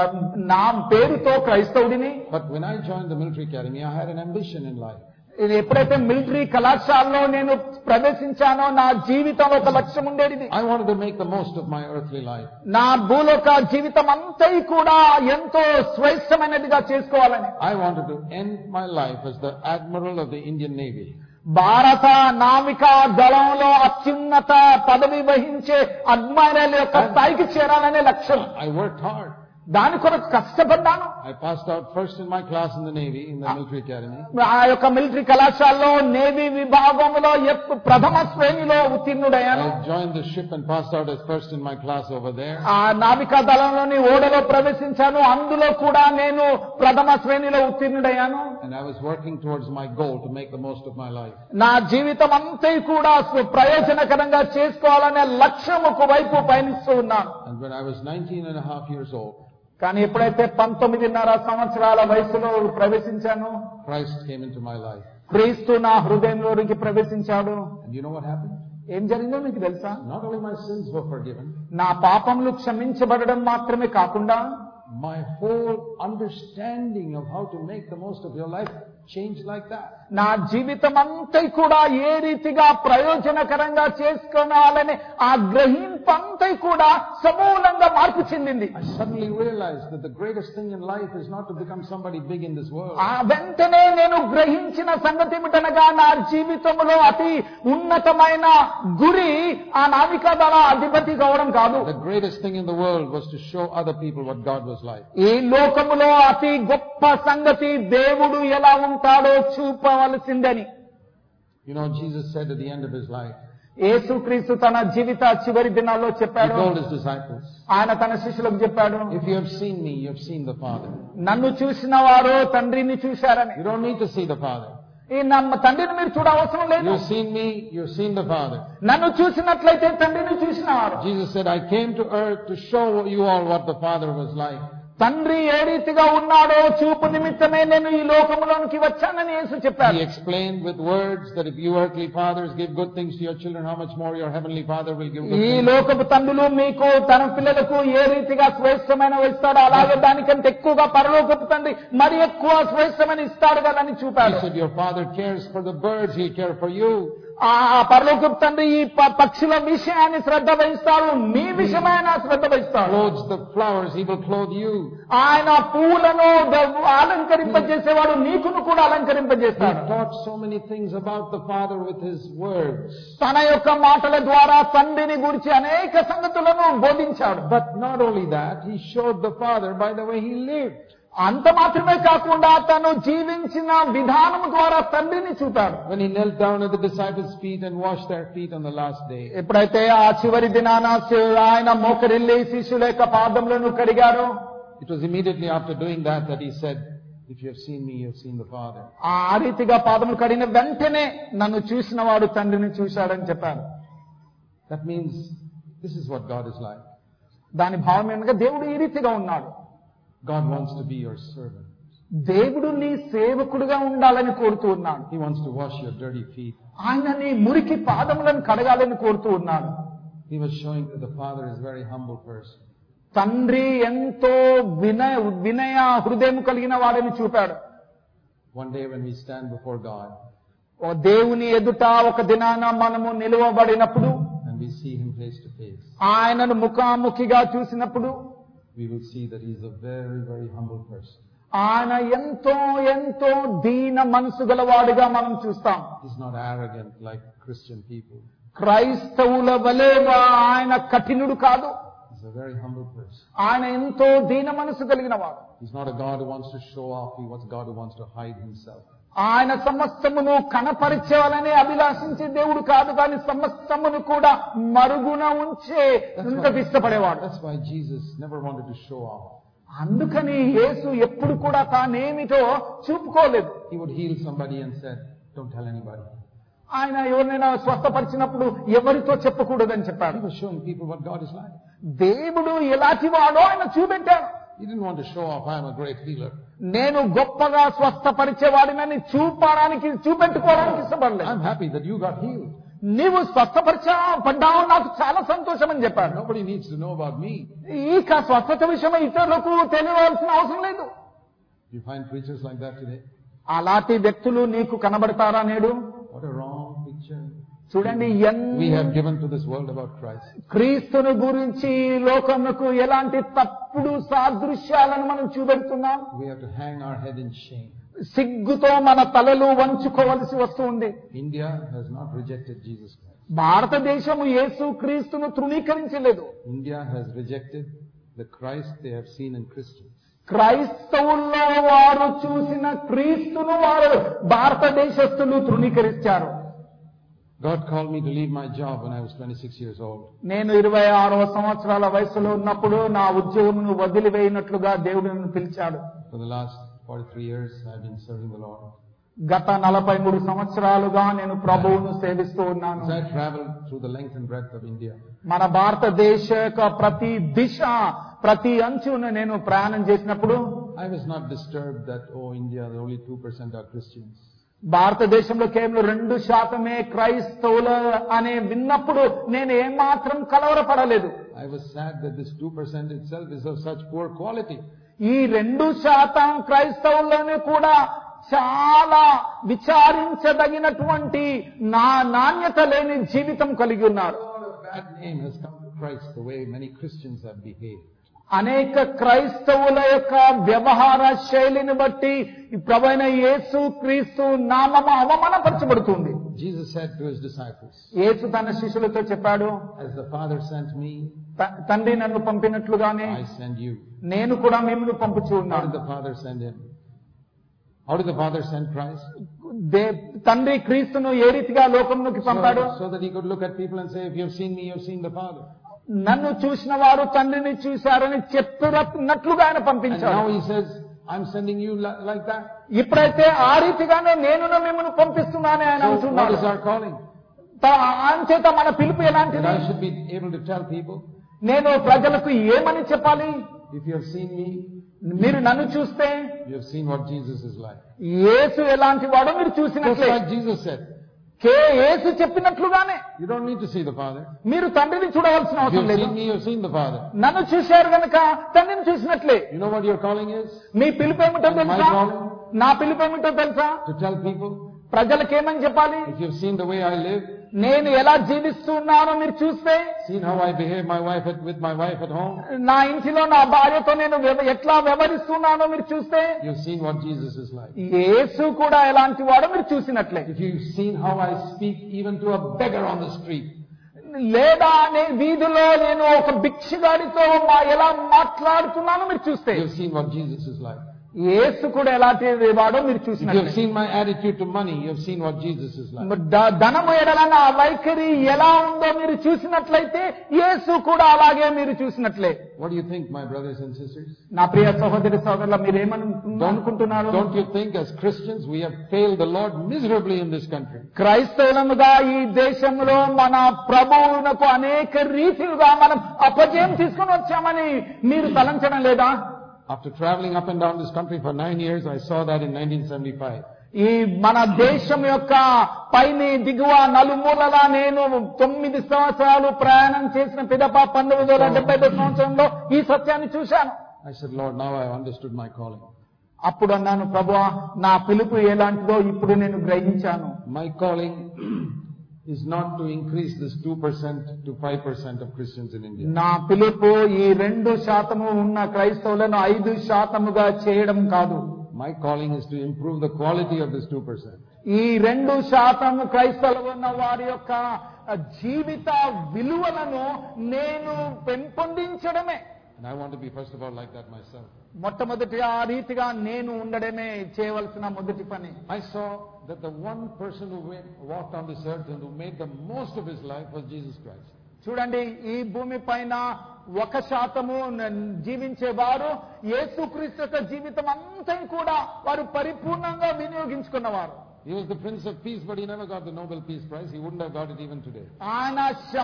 నా పేరుతో క్రైస్తవుడిని. But when I joined the military academy, I had an ambition in life. ఎప్పుడైతే మిలిటరీ కళాశాలలో నేను ప్రవేశించానో నా జీవితంలో ఒక లక్ష్యం ఉండేది. I wanted to make the most of my earthly life. నా భూలోక జీవితం అంతా కూడా ఎంతో శ్రేష్టమైనదిగా చేసుకోవాలని. I wanted to end my life as the admiral of the Indian Navy. భారత నావికా దళంలో అత్యున్నత పదవి వహించే అడ్మైరల్ యొక్క స్థాయికి చేరాలనే లక్ష్యం. I worked hard. దాని కొరకు కష్టపడ్డాను. I passed out first in my class in the Navy, in the military academy. ఆ యొక్క మిలిటరీ కళాశాలలో నేవీ విభాగంలో ప్రథమ శ్రేణిలో ఉత్తీర్ణుడయ్యాను. I joined the ship and passed out as first in my class over there. ఆ నావికా దళంలోని ఓడలో ప్రవేశించాను, అందులో కూడా నేను ప్రథమ శ్రేణిలో ఉత్తీర్ణుడయ్యాను. And I was working towards my goal to make the most of my life. నా జీవితం అంతా కూడా ప్రయోజనకరంగా చేసుకోవాలనే లక్ష్యముకు వైపు పయనిస్తూ ఉన్నాను. And when I was 19 and a half years old, కానీ ఎప్పుడైతే 19.5 సంవత్సరాల వయసులో ప్రవేశించాను, Christ came into my life. క్రీస్తు నా హృదయంలోనికి ప్రవేశించాడు. And you know what happened? ఏం జరిగిందో మీకు తెలుసా? Not only my sins were forgiven, నా పాపములు క్షమించబడడం మాత్రమే కాకుండా my whole understanding of how to make the most of your life changed like that. నా జీవితం అంతా కూడా ఏ రీతిగా ప్రయోజనకరంగా చేసుకోవాలని ఆ గ్రహింపంతా కూడా సమూలంగా మార్పు చెందింది. I suddenly realized that the greatest thing in life is not to become somebody big in this world. ఆ వెంటనే నేను గ్రహించిన సంగతి ఏమిటనగా నా జీవితంలో అతి ఉన్నతమైన గురి ఆ నావికా దళ అధిపతి కావడం కాదు. The greatest thing in the world was to show other people what God was like. ఈ లోకములో అతి గొప్ప సంగతి దేవుడు ఎలా ఉంటాడో చూపవలసిందని. You know, Jesus said at the end of his life, యేసుక్రీస్తు తన జీవిత చివరి దినాల్లో he చెప్పాడు, told his disciples, ఆయన తన శిష్యులకు చెప్పాడు, if you have seen me, you have seen the Father. నన్ను చూసిన వారు తండ్రిని చూశారని. You don't need to see the Father. ఈ తండ్రిని మీరు చూడవసరం లేదు. You've seen me, you've seen the Father. నన్ను చూసినట్లయితే తండ్రిని చూసినవారు. Jesus said, I came to earth to show you all what the Father was like. తండ్రి ఏ రీతిగా ఉన్నాడో చూపు నిమిత్తమే నేను ఈ లోకములోనికి వచ్చానని యేసు చెప్పాడు. He explained with words that if you earthly fathers give good things to your children, how much more your heavenly Father will give good ఈ things. లోకపు తండ్రులు మీకు తన పిల్లలకు ఏ రీతిగా శ్రేష్టమైన ఇస్తాడో అలాగే దానికంటే ఎక్కువగా పరలోకపు తండ్రి మరి ఎక్కువ శ్రేష్టమైన ఇస్తాడు కదా అని He చూపాడు. said, your Father cares for the birds, He'll care for you. ఆ పరలోకపు తండ్రి ఈ పక్షుల విషయాన్ని శ్రద్ధ వహిస్తాడు, మీ విషయమైన శ్రద్ధ వహిస్తాడు. Clothes the flowers, He will clothe you. ఆయన పూలను అలంకరింపజేసేవాడు నీకును కూడా అలంకరింపజేస్తాడు. He taught so many things about the Father with His words. తన యొక్క మాటల ద్వారా తండ్రిని గురించి అనేక సంగతులను బోధించాడు. But not only that, He showed the Father by the way He lived. అంత మాత్రమే కాకుండా తను జీవించిన విధానం ద్వారా తండ్రిని చూపాడు. When he knelt down at the disciples' feet and washed their feet on the last day. ఎప్పుడైతే ఆ చివరి దినాన ఆయన మోకరిల్లి శిష్యుల యొక్క పాదములను కడిగాడో, It was immediately after doing that that he said, "If you have seen me, you have seen the Father." ఆ రీతిగా పాదములు కడిగిన వెంటనే నన్ను చూసిన వాడు తండ్రిని చూశాడని చెప్పాడు. That means this is what God is like. దాని భావం ఏంటంటే దేవుడు ఈ రీతిగా ఉన్నాడు. God wants to be your servant. దేవుడు నీ సేవకుడుగా ఉండాలని కోరుతూ ఉన్నాడు. He wants to wash your dirty feet. ఆయన నీ మురికి పాదములను కడగాలని కోరుతూ ఉన్నాడు. He was showing that the Father is a very humble person. తండ్రి ఎంతో వినయ హృదయం కలిగిన వాడని చూపాడు. One day when we stand before God ఓ దేవుని ఎదుట ఒక దినాన మనము నిలువబడినప్పుడు, and we see him face to face, ఆయనను ముఖాముఖిగా చూసినప్పుడు we will see that he is a very, very humble person. ఆయన ఎంతో ఎంతో దీన మనసు గలవాడుగా మనం చూస్తాం. He's not arrogant like Christian people. క్రైస్తవుల వలెగా ఆయన కఠినుడు కాదు. He's a very humble person. ఆయన ఎంతో దీన మనసు కలిగిన వాడు. He's not a God who wants to show off. He wants God who wants to hide himself. ఆయన సమస్తమును కనపరిచేవాలని అభిలాషించే దేవుడు కాదు, కానీ సమస్తమును కూడా మరుగున ఉంచే ఇష్టపడేవాడు. That's why Jesus never wanted to show off. అందుకని యేసు ఎప్పుడు కూడా తానేమిటో చూపుకోలేదు. He would heal somebody and said, "Don't tell anybody." ఆయన ఎవరినైనా స్వస్థపరిచినప్పుడు ఎవరితో చెప్పకూడదని చెప్పాడు. He was showing people what God is like. దేవుడు ఎలాంటి వాడో ఆయన చూపెట్టాడు. He didn't want to show off, "I am a great healer." నేను గొప్పగా స్వస్థపరిచేవాడినని చూపెట్టుకోవడానికి ఇష్టపడలేదు. I'm happy that you got healed. నీవు స్వస్థపడ్డావు, నాకు చాలా సంతోషం అని చెప్పాడు. Nobody needs to know about me. ఈ స్వస్థత విషయం ఇతరులకు తెలియవలసిన అవసరం లేదు. You find preachers like that today? అలాంటి వ్యక్తులు నీకు కనబడతారా నేడు? What a wrong picture చూడండి, we have given to this world about Christ. క్రీస్తును గురించి లోకమునకు ఎలాంటి తప్పుడు సాదృశ్యాలను మనం చూపెడుతున్నాం. We have to hang our head in shame. సిగ్గుతో మన తలలు వంచుకోవలసి వస్తుంది. India has not rejected Jesus Christ. భారతదేశము యేసు క్రీస్తును తృణీకరించలేదు. India has rejected the Christ they have seen in Christians. క్రైస్తవుల్లో వారు చూసిన క్రీస్తును వారు భారతదేశస్తులు తృణీకరించారు. God called me to leave my job when I was 26 years old. నేను 26వ సంవత్సరాల వయసులో ఉన్నప్పుడు నా ఉద్యోగమును వదిలివేయనట్లుగా దేవుడు నన్ను పిలిచాడు. For the last 43 years I have been serving the Lord. గత 43 సంవత్సరాలుగా నేను ప్రభువును సేవిస్తూ ఉన్నాను. As I traveled through the length and breadth of India, మన భారతదేశ యొక్క ప్రతి దిశ, ప్రతి అంచును నేను ప్రయాణం చేసినప్పుడు I was not disturbed that, oh, India, only 2% are Christians. భారతదేశంలో కేవలం 2% క్రైస్తవులు అనే విన్నప్పుడు నేను ఏమాత్రం కలవరపడలేదు. I was sad that this 2% itself is of such poor quality. ఈ 2% క్రైస్తవులను కూడా చాలా విచారించదగినటువంటి నాణ్యత లేని జీవితం కలిగి ఉన్నారు. A bad name has come to Christ the way many Christians have behaved. అనేక క్రైస్తవుల యొక్క వ్యవహార శైలిని బట్టి ప్రభువైన యేసు క్రీస్తు నామము అవమానపరచబడుతుంది. Jesus said to his disciples, యేసు తన శిష్యులతో చెప్పాడు, "As the Father sent me, తండ్రి నన్ను పంపినట్లుగానే I send you." నేను కూడా మిమ్మల్ని పంపుచూ How ఉన్నాను. did the Father send him? How did the Father send Christ? తండ్రి క్రీస్తును ఏ రీతిగా లోకంలోకి పంపాడు? So that he could look at people and say, "If you have seen me, you have seen the Father." నన్ను చూసిన వారు తండ్రిని చూశారని చెప్పినట్లుగా ఆయన And పంపించాడు. now he says, "I'm sending you like that." ఇప్పుడైతే ఆ రీతిగానే నేను మిమ్మల్ని పంపిస్తున్నానని ఆయన So what అంటున్నాడు. is our calling? అంచేత మన పిలుపు That ఎలాంటిది? I should be able to tell people, నేను ప్రజలకు ఏమని చెప్పాలి? "If you have seen me, మీరు నన్ను చూస్తే you have seen what Jesus is like." యేసు ఎలాంటి వాడో మీరు Just చూసినట్లే. like Jesus said, యేసు చెప్పినట్లుగానే you don't need to see the Father. మీరు తండ్రిని చూడవలసిన If you అవసరం have లేదు. seen me, you have seen the Father. నన్ను చూశారు గనక తండ్రిని చూసినట్లే. You know what your calling is? మీ పిలుపు ఏమిటో And my తెలుసా? calling? నా పిలుపు ఏమిటో తెలుసా? To tell people, ప్రజలకు ఏమని చెప్పాలి? if you have seen the way I live, నేను ఎలా జీవిస్తున్నానో మీరు చూస్తే, seen how I behave with my wife at home, నా ఇంటిలో నా భార్యతో నేను ఎట్లా వ్యవహరిస్తున్నానో మీరు చూస్తే, you've seen what Jesus is like. యేసు కూడా ఎలాంటి వాడో మీరు చూసినట్లే. If you've seen how I speak even to a beggar on the street, లేదా వీధిలో నేను ఒక భిక్షగాడితో ఎలా మాట్లాడుతున్నానో మీరు చూస్తే, you've seen what Jesus is like. యేసు కూడా ఎలాంటి వాడో మీరు If you have చూసినట్లే. seen my attitude to money, you have seen what Jesus is like. ధనము ఎడల నా వైఖరి ఎలా ఉందో మీరు చూసినట్లయితే యేసు కూడా అలాగే మీరు చూసినట్లే. What do you think, my brothers and sisters? నా ప్రియ సహోదరి సోదరుల మీరేమనుకుంటున్నారు? Don't you think as Christians we have failed the Lord miserably in this country? క్రైస్తవులముగా ఈ దేశంలో మన ప్రభువునకు అనేక రీతిలుగా మనం అపజయం తీసుకుని వచ్చామని మీరు తలంచడం లేదా? After traveling up and down this country for 9 years, I saw that in 1975. ఈ మన దేశం యొక్క పైని దిగువ నలుమూలలా నేను 9 సంవత్సరాలు ప్రయాణం చేసిన పిదప 1975 సంవత్సరంలో ఈ సత్యాన్ని చూశాను. I said, Lord, now I have understood my calling. అప్పుడు అన్నాను, ప్రభువా నా పిలుపు ఎలాంటిదో ఇప్పుడు నేను గ్రహించాను. My calling is not to increase this 2% to 5% of Christians in India. నా పిలుపు ఈ 2% ఉన్న క్రైస్తవులను 5%గా చేయడం కాదు. My calling is to improve the quality of this 2%. ఈ 2% క్రైస్తవులు ఉన్న వారి యొక్క జీవిత విలువలను నేను పెంపొందించడమే. And I want to be first of all like that myself. మొట్టమొదటిగా ఆ రీతిగా నేను ఉండడమే చేయవలసిన మొదటి పని. I saw that the one person who walked on this earth and who made the most of his life was Jesus Christ. చూడండి, ఈ భూమి పైన 1% జీవించేవారు యేసుక్రీస్తు యొక్క జీవితం అంతా కూడా వారు పరిపూర్ణంగా వినియోగించుకున్నవారు. He was the Prince of Peace, but he never got the Nobel Peace Prize. He wouldn't have got it even today. ఆయన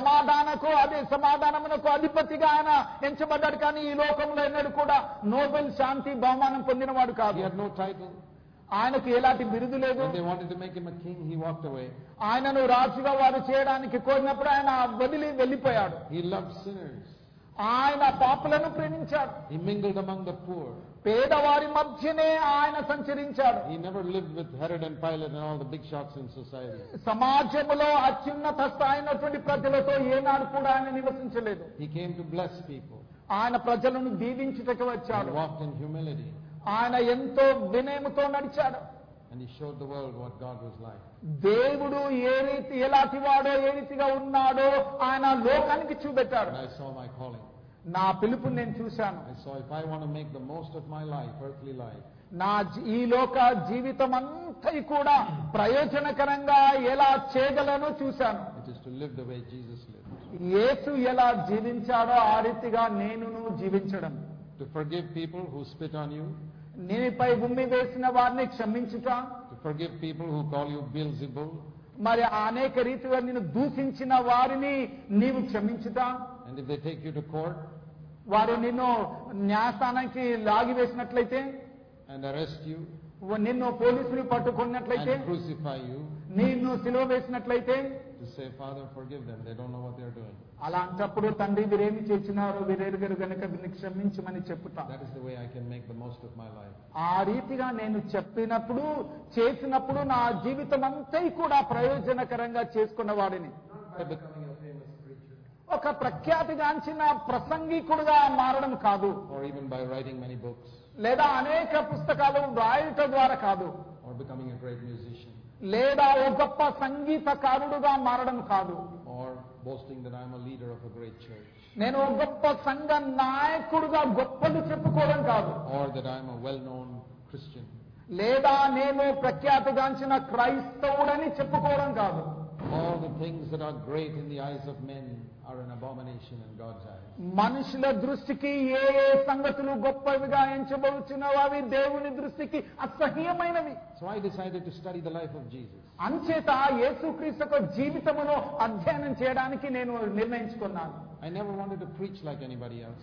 సమాధానమునకు అధిపతిగా ఆయన ఎంచబడ్డాడు, కానీ ఈ లోకంలో ఎన్నడూ కూడా నోబెల్ శాంతి బహుమానం పొందినవాడు He కాదు. had no title. ఆయనకు ఎలాంటి బిరుదు లేదు. When they wanted to make him a king, he walked away. ఆయనను రాజుగా వారు చేయడానికి కోరినప్పుడు ఆయన వదిలి వెళ్లిపోయాడు. He loved sinners. ఆయన పాపులను ప్రేమించాడు. He mingled among the poor. పేదవారి మధ్యనే ఆయన సంచరించాడు. He never lived with Herod and Pilate and all the big shots in society. సమాజంలో అత్యున్నత స్థాయినటువంటి ప్రజలతో ఏనాడు కూడా ఆయన నివసించలేదు. He came to bless people. ఆయన ప్రజలను దీవించుటకు వచ్చాడు. He walked in humility. ఆయన ఎంతో వినయముతో నడిచాడు. And he showed the world what God was like. దేవుడు ఎలాంటి వాడో ఏ రీతిగా ఉన్నాడో ఆయన లోకానికి చూపెట్టాడు. And I saw my calling. నా పిలుపుని నేను చూశాను. I saw if I want to make the most of my life, earthly life, ఈ లోక జీవితం అంతా కూడా ప్రయోజనకరంగా ఎలా చేయగలనో చూశాను. it is to live the way Jesus lived. యేసు ఎలా జీవించాడో ఆ రీతిగా నేనును జీవించడం. To forgive people who spit on you. నీపై ఉమ్మి వేసిన వారిని క్షమించుట. To forgive people who call you Beelzebul. మరి అనేక రీతిగా నిన్ను దూషించిన వారిని నీవు క్షమించుట. And if they take you to court వారు నిన్ను న్యాయస్థానానికి లాగివేసినట్లయితే, and arrest you, నిన్ను పోలీసులు పట్టుకున్నట్లయితే, and crucify you, నిన్ను సిలువ వేసినట్లయితే, to say, Father, forgive them. They don't know what they're doing. అలాంటప్పుడు తండ్రి వీరేమి చేసినారో వీరెరుగరు గనుక వీరిని క్షమించమని చెప్పుతా. That is the way I can make the most of my life. ఆ రీతిగా నేను చెప్పినప్పుడు చేసినప్పుడు నా జీవితం అంతా కూడా ప్రయోజనకరంగా చేసుకున్న వాడిని. By becoming a famous preacher, ఒక ప్రఖ్యాతిగాంచిన ప్రసంగికుడుగా మారడం కాదు, or even by writing many books, లేదా అనేక పుస్తకాలు రాయటం ద్వారా కాదు, or becoming a great musician, లేదా ఒక గొప్ప సంగీతకారుడుగా మారడం కాదు, or boasting that I'm a leader of a great church, నేను ఒక గొప్ప సంఘ నాయకుడుగా గొప్పలు చెప్పుకోవడం కాదు, or that I'm a well-known Christian. లేదా నేను ప్రఖ్యాతిగాంచిన క్రైస్తవుడని చెప్పుకోవడం కాదు. All the things that are great in the eyes of men are an abomination in God's eyes. మనుషుల దృష్టికి ఏ సంగతులు గొప్పవిగా ఎంచబడుచున్నవో అవి దేవుని దృష్టికి అసహ్యమైనవి. So I decided to study the life of Jesus. అంచేత యేసుక్రీస్తు యొక్క జీవితమును అధ్యయనం చేయడానికి నేను నిర్ణయించుకున్నాను. I never wanted to preach like anybody else.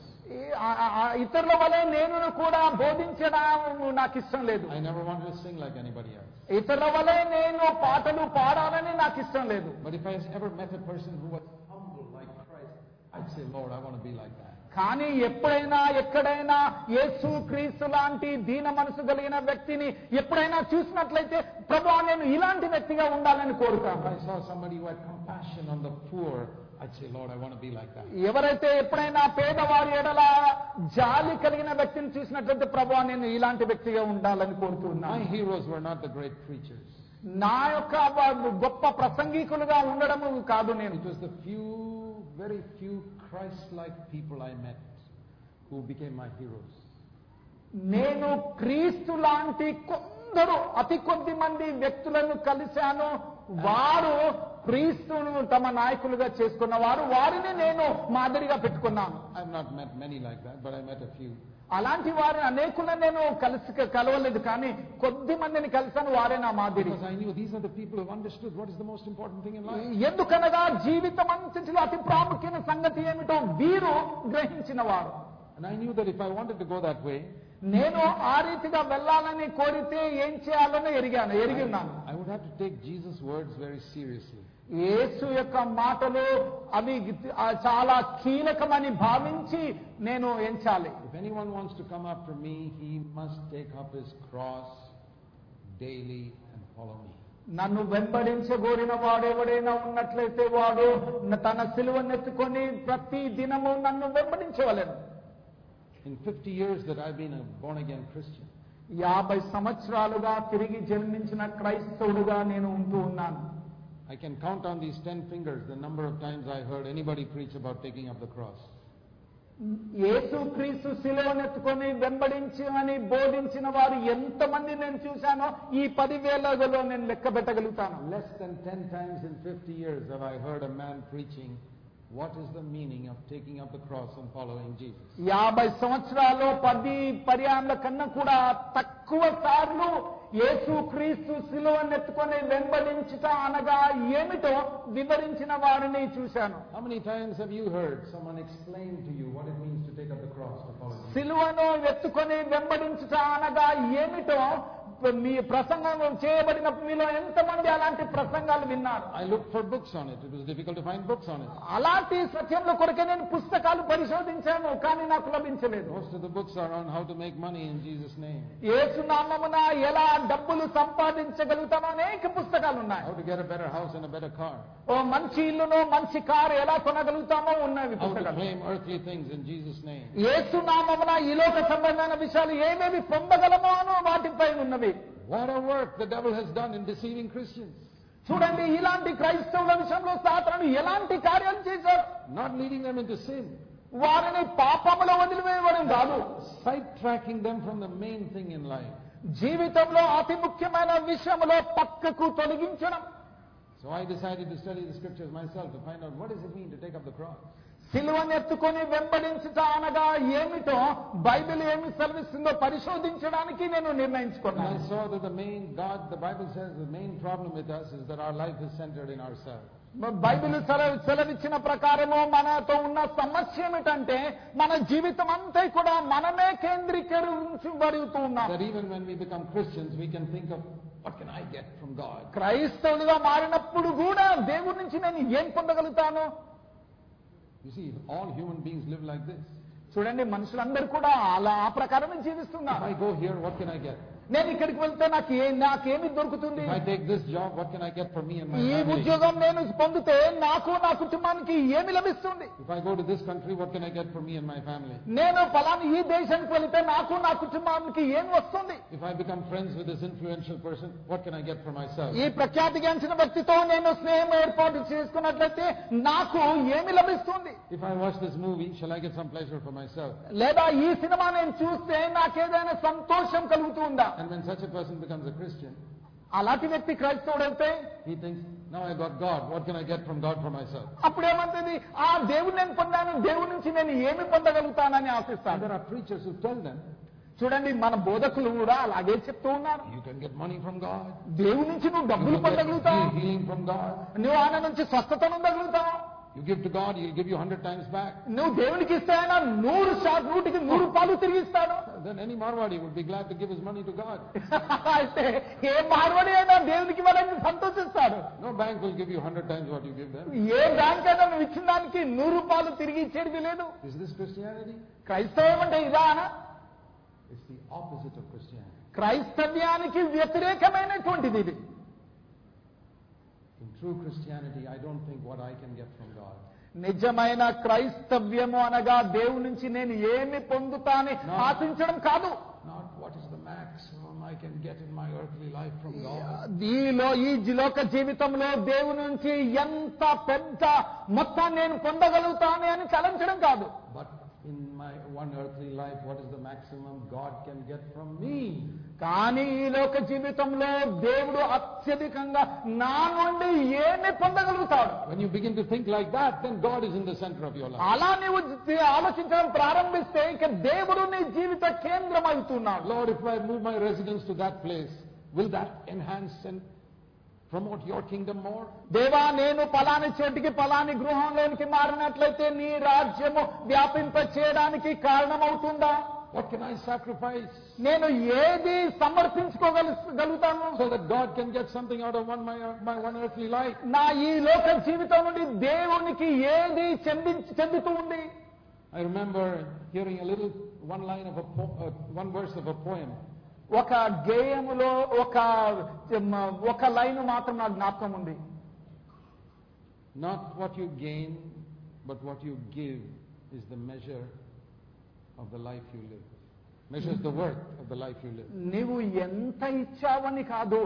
ఇతరుల వలె నేను కూడా బోధించడం నాకు ఇష్టం లేదు. I never wanted to sing like anybody else. ఇతరుల వలె నేను పాటలు పాడాలని నాకు ఇష్టం లేదు. But if I ever met a person who was humble like Christ, I'd say, Lord, I want to be like that. కానీ ఎప్పుడైనా ఎక్కడైనా యేసు క్రీస్తు లాంటి దీన మనసు కలిగిన వ్యక్తిని ఎప్పుడైనా చూసినట్లయితే, ప్రభువా నేను ఇలాంటి వ్యక్తిగా ఉండాలని కోరుతాను. If I saw somebody who had compassion on the poor, I'd say, Lord, I want to be like that. ఎవరైతే ఎప్పుడైనా పేదవారి ఎడల జాలి కలిగిన వ్యక్తిని చూసినట్లయితే, ప్రభువా నేను ఇలాంటి వ్యక్తిగా ఉండాలని కోరుతున్నాను. My heroes were not the great preachers. నా యొక్క గొప్ప ప్రసంగికులుగా ఉండడము కాదు నేను. It was the very few Christ-like people I met who became my heroes. నేను క్రీస్తు లాంటి కొందరు అతి కొద్ది మంది వ్యక్తులను కలిశాను. వారు క్రీస్తును తమ నాయకులుగా చేసుకున్న వారిని నేను మాదిరిగా పెట్టుకున్నాను. I have not met many like that, but I met a few. అలాంటి వారిని అనేకులను నేను కలవలేదు, కానీ కొద్ది మందిని కలిసాను. వారే నా మాదిరి. Because I knew these are the people who have understood what is the most important thing in life. ఎందుకనగా జీవితం అంతటిలో అతి ప్రాముఖ్యమైన సంగతి ఏమిటో వీరు గ్రహించిన వారు. And I knew that if I wanted to go that way, నేను ఆ రీతిగా వెళ్ళాలని కోరితే ఏం చేయాలని ఎరిగి ఉన్నాను. I would have to take Jesus' words very seriously. యేసు యొక్క మాటలు అవి చాలా కీలకమని భావించి నేను ఎంచాలి. If anyone wants to come after me, he must take up his cross daily and follow me. నన్ను వెంబడించగోరిన వాడెవడైనా ఉన్నట్లయితే వాడు తన సిలువనెత్తుకొని ప్రతి దినము నన్ను వెంబడించవలెను. In 50 years that I've been a born-again Christian, 50 సంవత్సరాలుగా తిరిగి జన్మించిన క్రైస్తవుడుగా నేను ఉంటూ ఉన్నాను. I can count on these 10 fingers the number of times I heard anybody preach about taking up the cross. యేసు క్రీస్తు సిలువనెత్తుకొని వెంబడించమని బోధించిన వారు ఎంతమంది నేను చూశానో ఈ 10,000లో నేను లెక్క పెట్టగలుగుతాను. Less than 10 times in 50 years have I heard a man preaching what is the meaning of taking up the cross and following Jesus. 50 సంవత్సరాల్లో 10 పర్యాయాల కన్నా కూడా తక్కువ సార్లు యేసు క్రీస్తు సిలువనెత్తుకొని వెంబడించుట అనగా ఏమిటో వివరించిన వారిని చూశాను. How many times have you heard someone explain to you what it means to take up the cross to follow Jesus? సిలువను ఎత్తుకొని వెంబడించుట అనగా ఏమిటో మీ ప్రసంగం చేయబడిన మీలో ఎంతమంది అలాంటి ప్రసంగాలు విన్నారు? I looked for books on it. It was difficult to find books on it. అలాంటి సత్యంలో కొరకే నేను పుస్తకాలు పరిశోధించాను, కానీ నాకు లభించలేదు. Most of the books are on how to make money in Jesus' name. యేసు నామమున ఎలా డబ్బులు సంపాదించగలుగుతామో అనేక పుస్తకాలు ఉన్నాయి. How to get a better house and a better car. ఓ మంచి ఇల్లును మంచి కారు ఎలా కొనగలుగుతామో ఉన్నవి How to పుస్తకాలు. claim earthly things in Jesus' name. యేసు నామమున ఈ లోక సంబంధమైన విషయాలు ఏమేమి పొందగలమో అనో వాటిపై ఉన్నవి. What a work the devil has done in deceiving Christians. చూడండి, ఇలాంటి క్రైస్తవుల విషయంలో సాతానుడు ఎలాంటి కార్యాలు చేశారు. Not leading them into sin. వారిని పాపములో వదిలివేయడం కాదు, Sidetracking them from the main thing in life. జీవితంలో అతి ముఖ్యమైన విషయంలో పక్కకు తొలగించడం. So I decided to study the scriptures myself to find out what does it mean to take up the cross. సిలువనెత్తుకొని వెంబడించుట అనగా ఏమిటో బైబిల్ ఏమి సెలవిస్తుందో పరిశోధించడానికి నేను And నిర్ణయించుకున్నాను. I saw that the Bible says the main problem with us is that our life is centered in ourselves. Bible సెలవిచ్చిన ప్రకారము మనతో ఉన్న సమస్య ఏమిటంటే మన జీవితం అంతా కూడా మనమే కేంద్రీకరించబడుతూ ఉన్నాం. That even when we become Christians, we can think of what can I get from God. క్రైస్తవులుగా మారినప్పుడు కూడా దేవుడి నుంచి నేను ఏం పొందగలుగుతాను? You see, all human beings live like this. చూడండి, మనుషులందరూ కూడా అలా ఆ ప్రకారమే జీవిస్తున్నారు. If I go here, what can I get? నేను ఇక్కడికి వెళ్తే నాకేమి దొరుకుతుంది? If I take this job, what can I get for me and my ఈ family? ఉద్యోగం నేను పొందితే నాకు నా కుటుంబానికి ఏమి లభిస్తుంది? If I go to this country, what can I get for me and my family? నేను ఫలానా ఈ దేశానికి వెళితే నాకు నా కుటుంబానికి ఏం వస్తుంది? If I become friends with this influential person, what can I get for myself? ఈ ప్రఖ్యాతిగాంచిన వ్యక్తితో నేను స్నేహం ఏర్పాటు చేసుకున్నట్లయితే నాకు ఏమి లభిస్తుంది? If I watch this movie, shall I get some pleasure for myself? లేదా ఈ సినిమా నేను చూస్తే నాకేదైనా సంతోషం కలుగుతుందా? And when such a person becomes a Christian, అలాంటి వ్యక్తి క్రైస్తవుడైతే he thinks, now I got God, what can I get from God for myself? అప్పుడేమంటుంది, ఆ దేవుడు నేను పొందాను, దేవుడి నుంచి నేను ఏమి పొందగలుగుతానని And ఆశిస్తాను. there are preachers who tell them, చూడండి, మన బోధకులు కూడా అలాగే చెప్తూ ఉన్నారు. you can get money from God, దేవుడి నుంచి నువ్వు you డబ్బులు can పొందగలుగుతావు, get healing from God. నువ్వు ఆయన నుంచి స్వస్థత పొందగలుగుతావు. You give to God, He'll give you 100 times back. నువ్వు దేవునికి ఇస్తే ఆయన 100కి 100 పాలు తిరిగి ఇస్తాడు. Then any Marwadi would be glad to give his money to God. అయితే ఏ మార్వాడి అయినా దేవునికి ఇవ్వాలని సంతోషిస్తాడు. No bank will give you 100 times what you give them. ఏ బ్యాంక్ అయినా నువ్వు ఇచ్చిన దానికి 100 పాలు తిరిగి ఇచ్చేది లేదు. Is this Christianity? క్రైస్తవం అంటే ఇదానా? It's the opposite of Christianity. క్రైస్తవ్యానికి వ్యతిరేకమైనటువంటిది ఇది. In true Christianity, I don't think what I can get from God. నిజమైన క్రైస్తవ్యము అనగా దేవుడి నుంచి నేను ఏమి పొందుతాని ఆశించడం కాదు. Not what is the maximum I can get in my earthly life from God. ఈ లోక జీవితంలో దేవుడి నుంచి ఎంత పెద్ద మొత్తాన్ని నేను పొందగలుగుతాను అని తలంచడం కాదు. But in my one earthly life, what is the maximum God can get from me? కానీ ఈ లోక జీవితంలో దేవుడు అత్యధికంగా నా నుండి ఏమి పొందగలుగుతాడు? When you begin to think like that, then God is in the center of your life. అలా నీవు ఆలోచించడం ప్రారంభిస్తే ఇక దేవుడు నీ జీవిత కేంద్రం అవుతున్నాడు. Lord, if I move my residence to that place, will that enhance and promote your kingdom more? దేవా, నేను పలాని చోటికి పలాని గృహంలోనికి మారినట్లయితే నీ రాజ్యము వ్యాపింప చేయడానికి కారణమవుతుందా? What can I sacrifice నేను ఏది సమర్పించుకోగలుగుతాను? so that God can get something out of my one earthly life? నా ఈ లోక జీవితం నుండి దేవునికి ఏది చెందుతూ ఉంది? I remember hearing a little one verse of a poem. ఒక గేయములో ఒక లైన్ మాత్రం నాకు జ్ఞాపకం ఉంది. Not what you gain, but what you give is the measure of the life you live. Measures the worth of the life you live. నీవు ఎంత ఇచ్చావని కాదు,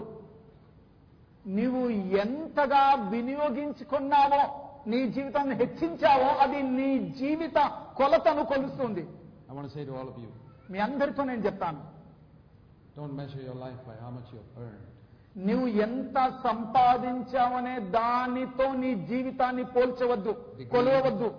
నీవు ఎంతగా వినియోగించుకున్నావో, నీ జీవితాన్ని హెచ్చించావో అది నీ జీవిత కొలతను కొలుస్తుంది. I want to say to all of you, మీ అందరితో నేను చెప్తాను, don't measure your life by how much you have earned. నీవు ఎంత సంపాదించావనే దానితో నీ జీవితాన్ని పోల్చవద్దు, కొలవవద్దు.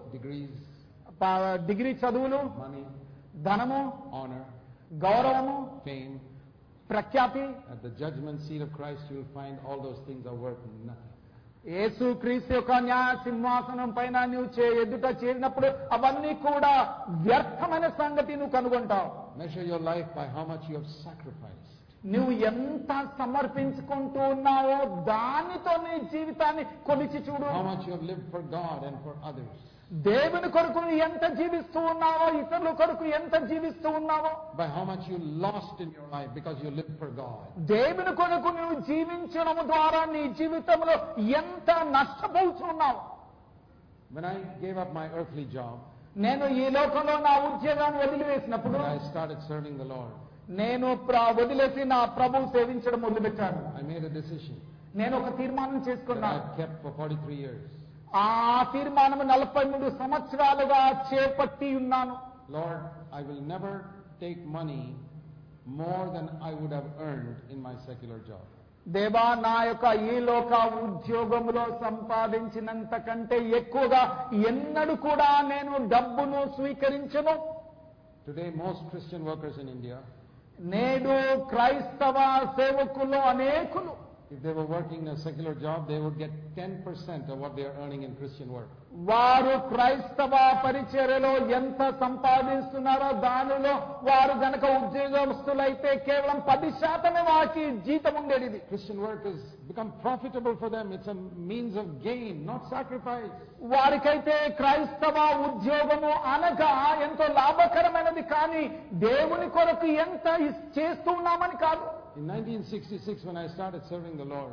డిగ్రీ చదువులు, money, ధనము, honor, గౌరవము, fame, ప్రఖ్యాతి. at the judgment seat of Christ you will find all those things are worth nothing. యేసు క్రీస్తు యొక్క న్యాయ సింహాసనం పైన నువ్వు ఎదుట చేరినప్పుడు అవన్నీ కూడా వ్యర్థమైన సంగతి నువ్వు కనుగొంటావు. Measure your life by how much you have sacrificed. నువ్వు ఎంత సమర్పించుకుంటూ ఉన్నావో దానితో నీ జీవితాన్ని కొలిచి చూడు. How much you have lived for God and for others. దేవుని కొరకు ఎంత జీవిస్తూ ఉన్నావో, ఇతరుల కొరకు ఎంత జీవిస్తూ ఉన్నావో. By how much you lost in your life because you lived for God. దేవుని కొరకు నువ్వు జీవించడం ద్వారా నీ జీవితంలో ఎంత నష్టపోతున్నావు. When I gave up my earthly job, నేను ఈ లోకంలో నా ఉద్యోగాన్ని వదిలివేసినప్పుడు, when I started serving the Lord, నేను వదిలేసి నా ప్రభువు సేవించడం మొదలుపెట్టాను. I made a decision నేను ఒక తీర్మానం that చేసుకున్నాను. I've kept for 43 years. ఆ తీర్మానం 43 సంవత్సరాలుగా చేపట్టి ఉన్నాను. Lord, I will never take money more than I would have earned in my secular job. దేవా, నా యొక్క ఈ లోక ఉద్యోగంలో సంపాదించినంత కంటే ఎక్కువగా ఎన్నడూ కూడా నేను డబ్బును స్వీకరించను. Today, most Christian workers in India, నేడు క్రైస్తవ సేవకులు అనేకులు, if they were working in a secular job, they would get 10% of what they are earning in Christian work. వారు క్రైస్తవ పరిచర్యలో ఎంత సంపాదిస్తున్నారో దానిలో వారు గనక ఉద్యోగస్తులైతే కేవలం 10% వారికి జీతం ఉండేది. Christian work has become profitable for them. It's a means of gain, not sacrifice. వారికైతే క్రైస్తవ ఉద్యోగము అనగా ఎంతో లాభకరమైనది, కానీ దేవుని కొరకు ఎంత చేస్తున్నామని కాదు. In 1966, when I started serving the Lord,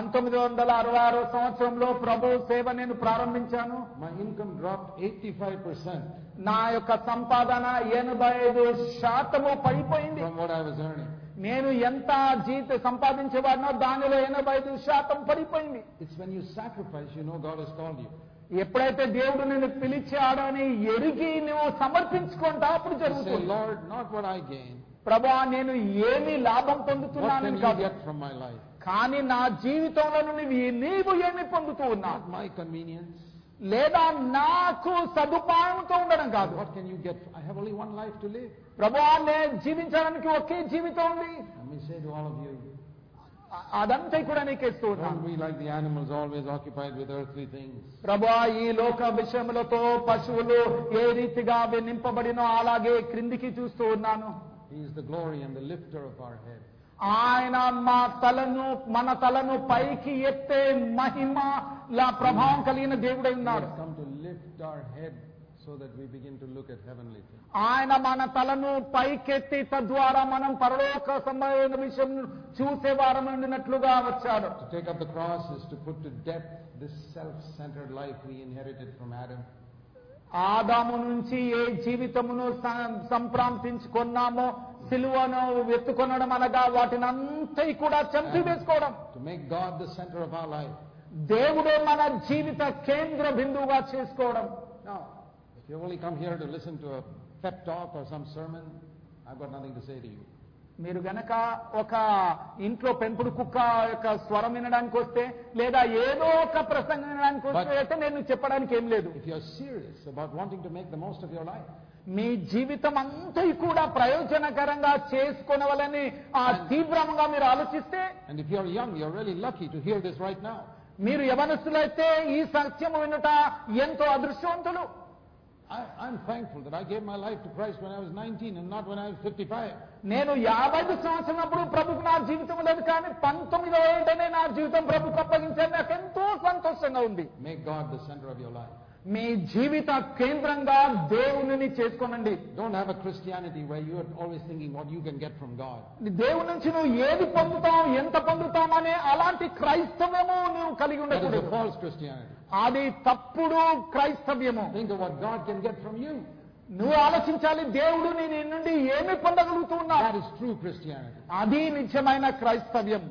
1966 సంవత్సరంలో ప్రభు సేవ నేను ప్రారంభించాను. my income dropped 85% నా యొక్క సంపాదన 85% పడిపోయింది. from what I was earning. నేను ఎంత సంపాదించేవాడినో దానిలో 85% పడిపోయింది. It's when you sacrifice, you know God has called you. ఎప్పుడైతే దేవుడు నిన్ను పిలిచాడని ఎరిగి నువ్వు సమర్పించుకుంటా అప్పుడు You say, జరుగుతుంది. Lord, not what I gain. ప్రభువా, నేను ఏమి లాభం What పొందుతున్నాను can you కాదు, get from my life? కానీ నా జీవితంలో నీవు ఏమి పొందుతూ ఉన్నావు, Not my convenience. లేదా నాకు సదుపాయంతో ఉండడం కాదు. What can you get? I have only one life to live. ప్రభువా, నేను జీవించడానికి ఒకే జీవితం ఉంది. Let me say to all of you, అదంతా కూడా నీకు ఇస్తూ don't ఉన్నాను. be like the animals always occupied with earthly things. ప్రభువా, ఈ లోక విషయములతో పశువులు ఏ రీతిగా నింపబడినో అలాగే క్రిందికి చూస్తూ ఉన్నాను. He is the glory and the lifter of our head. ఆయన మన తలను పైకి ఎత్తే మహిమ ప్రభావం కలిగిన దేవుడై He ఉన్నాడు. has come to lift our head so that we begin to look at heavenly things. ఆయన మన తలను పైకెత్తి తద్వారా మనం పరలోక సంబంధమైన విషయం చూసే వారం ఉండినట్లుగా వచ్చాడు. To take up the cross is to put to death this self-centered life we inherited from Adam. ఆదాము నుంచి ఏ జీవితమును సంప్రాప్తించుకున్నామో సిలువను ఎత్తుకొనడం అనగా వాటిని అంతా కూడా చంపివేసుకోవడం. To make God the center of our life. దేవుడే మన జీవిత కేంద్ర బిందువుగా చేసుకోవడం. Now, If you only come here to listen to a pep talk or some sermon, I've got nothing to say to you. మీరు గనక ఒక ఇంట్లో పెంపుడు కుక్క యొక్క స్వరం వినడానికి వస్తే లేదా ఏదో ఒక ప్రసంగం వినడానికి వస్తే అయితే నేను చెప్పడానికి ఏం లేదు. If you are serious about wanting to make the most of your life, మీ జీవితం అంతా కూడా ప్రయోజనకరంగా చేసుకోవాలని తీవ్రంగా మీరు ఆలోచిస్తే, and if you are young, you are really lucky to hear this right now. మీరు యవనస్తులైతే ఈ సత్యము వినుట ఎంతో అదృష్టవంతులు. I'm thankful that I gave my life to Christ when I was 19 and not when I was 55. నేను 55 సంవత్సరములప్పుడు ప్రభుకు నా జీవితం లేదు, కానీ 19వ ఏటనే నా జీవితం ప్రభుకు అప్పగించాను. నాకు ఎంతో సంతోషంగా ఉంది. Make God the center of your life. మీ జీవిత కేంద్రంగా దేవునిని చేసుకోనండి. Don't have a Christianity where you are always thinking what you can get from God. దేవుని నుంచి నువ్వు ఏది పొందుతావు, ఎంత పొందుతామనే అలాంటి క్రైస్తవ్యము నువ్వు కలిగి That is ఉండకూడదు. a false Christianity. అది తప్పుడు క్రైస్తవ్యము. Think of what God can get from you. నువ్వు ఆలోచించాలి, దేవుడు నీ నుండి ఏమి పొందగలుగుతూ ఉన్నా. That is true Christianity. అది నిజమైన క్రైస్తవ్యం.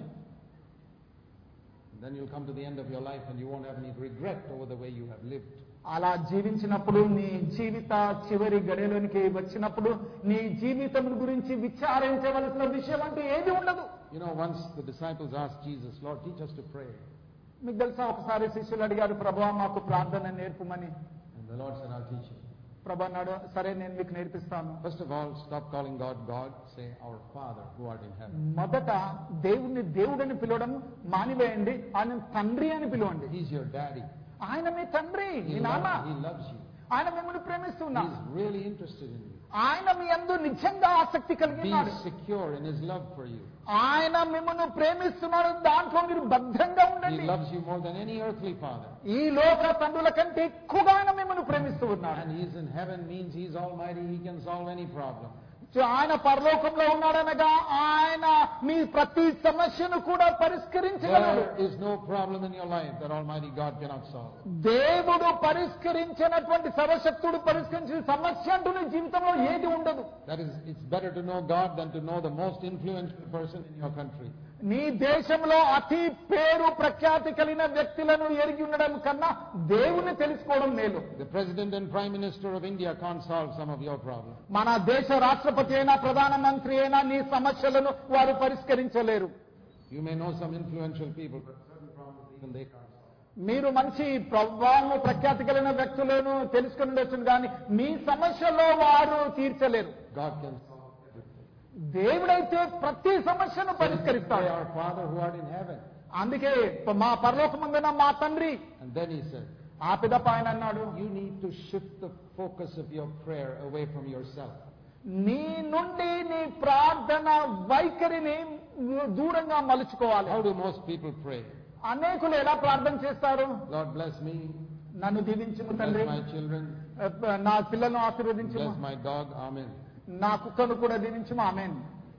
Then you'll come to the end of your life and you won't have any regret over the way you have lived. అలా జీవించినప్పుడు నీ జీవిత చివరి గడిలోనికి వచ్చినప్పుడు నీ జీవితం గురించి విచారించవలసిన విషయం అంటూ ఏది ఉండదు. You know, once the disciples asked Jesus, Lord, teach us to pray. మీకు తెలుసా, ఒకసారి శిష్యులు అడిగారు, ప్రభువా మాకు ప్రార్థన నేర్పమని. And the Lord said, I'll teach you. ప్రభు అన్నాడు, సరే నేను మీకు నేర్పిస్తాను. First of all, stop calling God God. Say, our Father who art in heaven. మొదట దేవుడిని దేవుడని పిలవడం మానివేయండి, ఆయన తండ్రి అని పిలవండి. He's your daddy. ఆయన మీ తండ్రి, మీ నాన్న. He loves you. ఆయన మిమ్మల్ని ప్రేమిస్తున్నా. He's really interested in you. ఆయన మీ యందు నిజంగా ఆసక్తి కలిగి Be ఉన్నాడు. secure in His love for you. ఆయన మిమ్మల్ని ప్రేమిస్తున్నాడు, దాంట్లో మీరు భద్రంగా He ఉండండి. loves you more than any earthly father. ఈ లోక తండ్రుల కంటే ఎక్కువగా ఆయన మిమ్మల్ని ప్రేమిస్తూ ఉన్నాడు. And He's in heaven means He's almighty. He can solve any problem. ఆయన పరలోకంలో ఉన్నాడనగా ఆయన మీ ప్రతి సమస్యను కూడా పరిష్కరించగలడు. There is no problem in your life that Almighty God cannot solve. దేవుడు పరిష్కరించినటువంటి సర్వశక్తుడు పరిష్కరించిన సమస్య అంటూ నీ జీవితంలో ఏది ఉండదు. That is, it's better to know God than to know the most influential person in your country. నీ దేశంలో అతి పేరు ప్రఖ్యాతి కలిగిన వ్యక్తులను ఎరిగి ఉండడం కన్నా దేవుని తెలుసుకోవడం మేలు. The President and Prime Minister of India can't solve some of your problems. మన దేశ రాష్ట్రపతి అయినా ప్రధానమంత్రి అయినా నీ సమస్యలను వారు పరిష్కరించలేరు. You may know some influential people, but certain problems even they can't solve. మీరు మంచి ప్రభావం ప్రఖ్యాతి కలిగిన వ్యక్తులను తెలుసుకుని ఉండొచ్చు, కానీ మీ సమస్యలో వారు తీర్చలేరు. God can solve everything. దేవుడైతే ప్రతి సమస్యను పరిష్కరిస్తాడు. Our Father who art in heaven. అందుకే మా పరలోకమందున మా తండ్రి. And then He said, ఆ పిదప ఆయన అన్నాడు, you need to shift the focus of your prayer away from yourself. నీ నుండి నీ ప్రార్థన వైఖరిని దూరంగా మలుచుకోవాలి. How do most people pray? అనేకులు ఎలా ప్రార్థన చేస్తారు? Lord, bless me. నన్ను దీవించుము Bless తండ్రి, my children. నా పిల్లలను ఆశీర్వదించుము, Bless my dog. Amen. నా కుక్కను కూడా దీవించుము, ఆమేన్.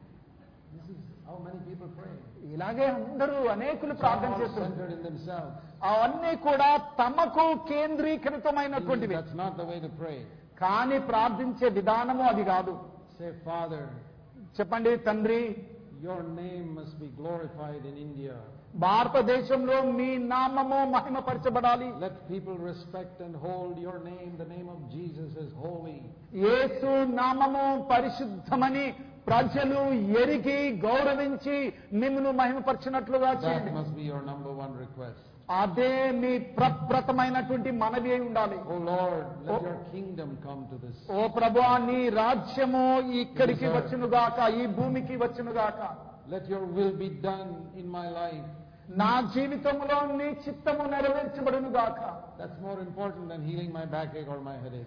This is how many people pray. ఇలాగే అందరూ అనేకులు ప్రార్థన All చేస్తారు. centered in themselves. అవన్నీ కూడా తమకు కేంద్రీకృతమైనటువంటివి. That's not the way to pray. కానీ ప్రార్థించే విధానము అది కాదు. Say, Father, చెప్పండి, తండ్రి, your name must be glorified in India. భారతదేశంలో మీ నామము మహిమపరచబడాలి. Let people respect and hold your name, the name of Jesus, as holy. యేసు నామము పరిశుద్ధమని ప్రజలు ఎరిగి గౌరవించి నిన్ను మహిమపరచినట్లుగా That చేయండి. must be your number one request. అదే మీ ప్రప్రథమైనటువంటి మనవి అయి ఉండాలి. Oh Lord, let your kingdom come to this. ఓ ప్రభువా, నీ రాజ్యము ఇక్కడికి వచ్చునుగాక, ఈ భూమికి వచ్చునుగాక. Let your will be done in my life. నా జీవితంలో నీ చిత్తము నెరవేర్చబడునుగాక. That's more important than healing my backache or my headache.